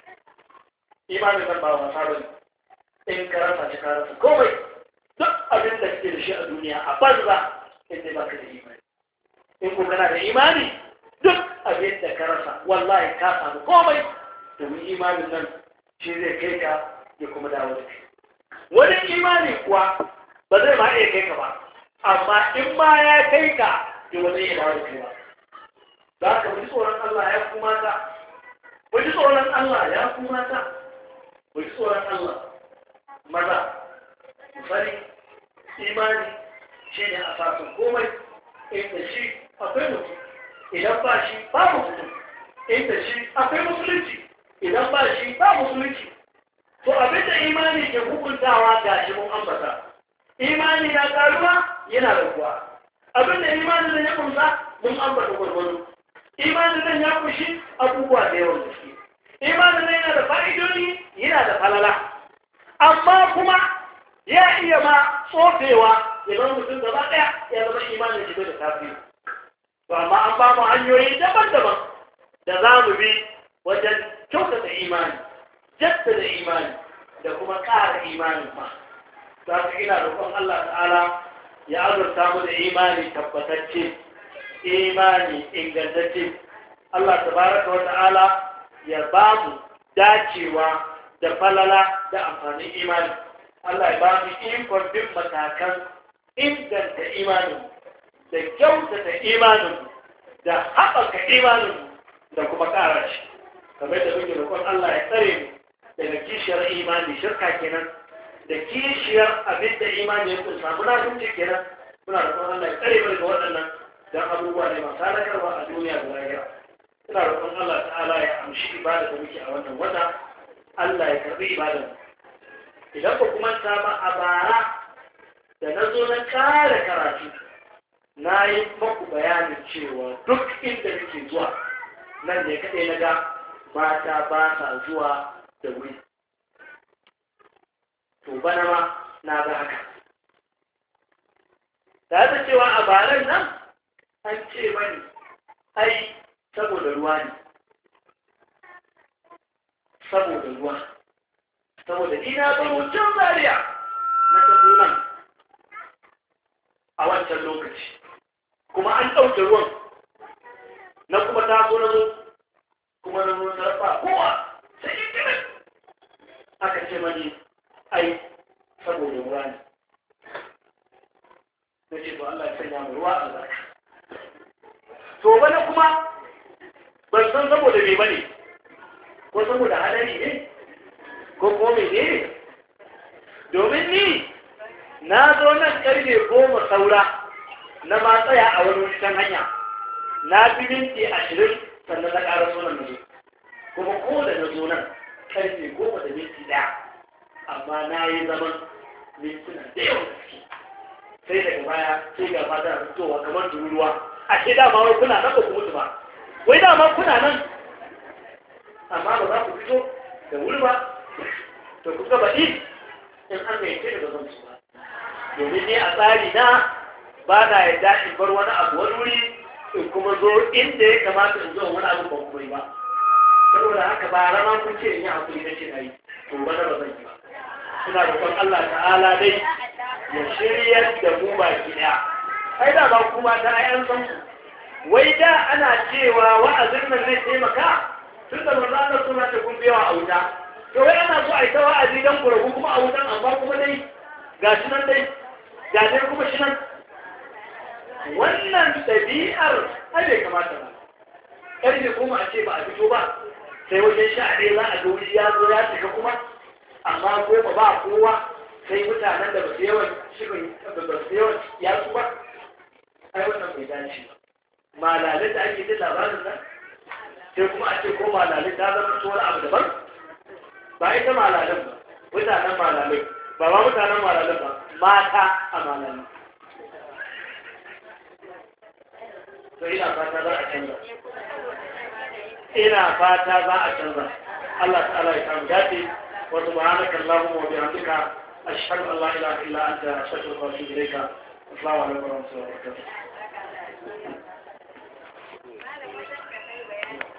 imanin nan ba wasa ba in ka rasa shi ka rasa komai duk abin da kake da shi a duniya a banza inda ba ka da imani in ko kana da imani duk abin da ka rasa wallahi ka samu komai domin imanin nan shi zai kai ka ya kuma dawo da kai wani imani kuwa ba zai ma iya kai ka ba amma in ma ya kai ka to ba zai iya dawo da kai ba za ka mu ji tsoron Allah ya kuma ta mu ji tsoron Allah ya kuma ta mu ji tsoron Allah maza mu sani imani shi ne asasin komai inda shi akwai mutum idan ba shi babu mutum inda shi akwai musulunci idan ba shi ba musulunci to abin da imani ke hukuntawa ga shi mun ambata imani na karuwa yana raguwa abin da imani nan ya kunsa mun ambata gwargwado imani nan ya kunshi abubuwa da yawan gaske imani nan yana da fa'idodi yana da falala amma kuma ya iya ma tsofewa ya zama mutum gaba ɗaya ya zama imanin shi da tafi to amma an ba mu hanyoyi daban-daban da za mu bi wajen kyautata imani jaddada imani da kuma ƙara imanin ma za su ina roƙon Allah ta'ala ya azurta mu da imani tabbatacce imani ingantacce Allah tabaraka wa ta'ala ya ba mu dacewa da falala da amfanin imani Allah ya ba mu ikon bin matakan inganta imanin da kyautata imanin da haɓaka imanin da kuma ƙara shi kamar da muke roƙon Allah ya tsare mu daga kishiyar imani shirka kenan da kishiyar abin da imani ya kunsa munafunci kenan muna roƙon Allah ya tsare mu daga waɗannan dan abubuwa ne masu halakarwa a duniya da lahira ina roƙon Allah ta'ala ya amshi ibada da muke a wannan wata Allah ya karbi ibadan idan ba kuma ta ba a bara da na zo na kare karatu na yi maku bayanin cewa duk inda nake zuwa nan ne kaɗai na ga mata ba sa zuwa da wuri to bana ma na ga haka ta da cewa a baran nan an ce mani ai saboda ruwa ne saboda ina baro can Zaria na tafi nan a wancan lokaci kuma an ɗauke ruwan na kuma taso na zo kuma na zo na rafa kowa sai yi kiran aka ce mani ai saboda ruwa ne na ce to Allah ya sanya mu ruwa a zaka to bane kuma ban san saboda me bane ko saboda hadari ne ko kuma me ne domin ni na zo nan karfe 10 saura na ma tsaya a wani wutan hanya na fi minti 20 sannan na ƙara sunan na zo kuma ko da na zo nan karfe 10 da minti 1 amma na yi zaman mintuna da yawan gaske sai daga baya sai ga fata fitowa kamar tururuwa a ce dama wai kuna nan ba ku mutu ba wai dama kuna nan amma ba za ku fito da wuri ba to kuka baɗi in an mai ce da zan su ba domin ne a tsari na ba na yadda in bar wani abu wani wuri in kuma zo inda ya kamata in zo wani abu ban kuma yi ba saboda haka ba rama kun ce in yi hakuri na ce na yi to wani ba zan yi ba suna roƙon Allah ta'ala dai ya shiryar da mu baki ɗaya ai da ba kuma ta ai an san wai da ana cewa wa'azin nan zai taimaka tun da manzo Allah suna ta kun biyawa a wuta to wai ana so a yi ta wa'azi dan kurabu kuma a wutan amma kuma dai ga shi nan dai ga dai kuma shi nan wannan ɗabi'ar ai bai kamata ba ƙarfe kuma a ce ba a fito ba sai wajen sha ɗaya za a ga wuri ya zo ya shiga kuma amma goma ba kowa sai mutanen da ba su yawan shirin ba su yawan yasu ba ai wannan bai dace ba malalai da ake jin labarin nan sai kuma a ce ko malalai ta zama tsohon abu daban ba ita malalai ba mutanen malalai ba ma mutanen malalai ba mata a malalai to ina fata za a canza ina fata za a canza Allah ta'ala ya samu dace wa subhanaka allahumma wa bihamdika ashhadu an la ilaha illa anta astaghfiruka wa atubu ilayka assalamu alaikum wa rahmatullahi wa barakatuh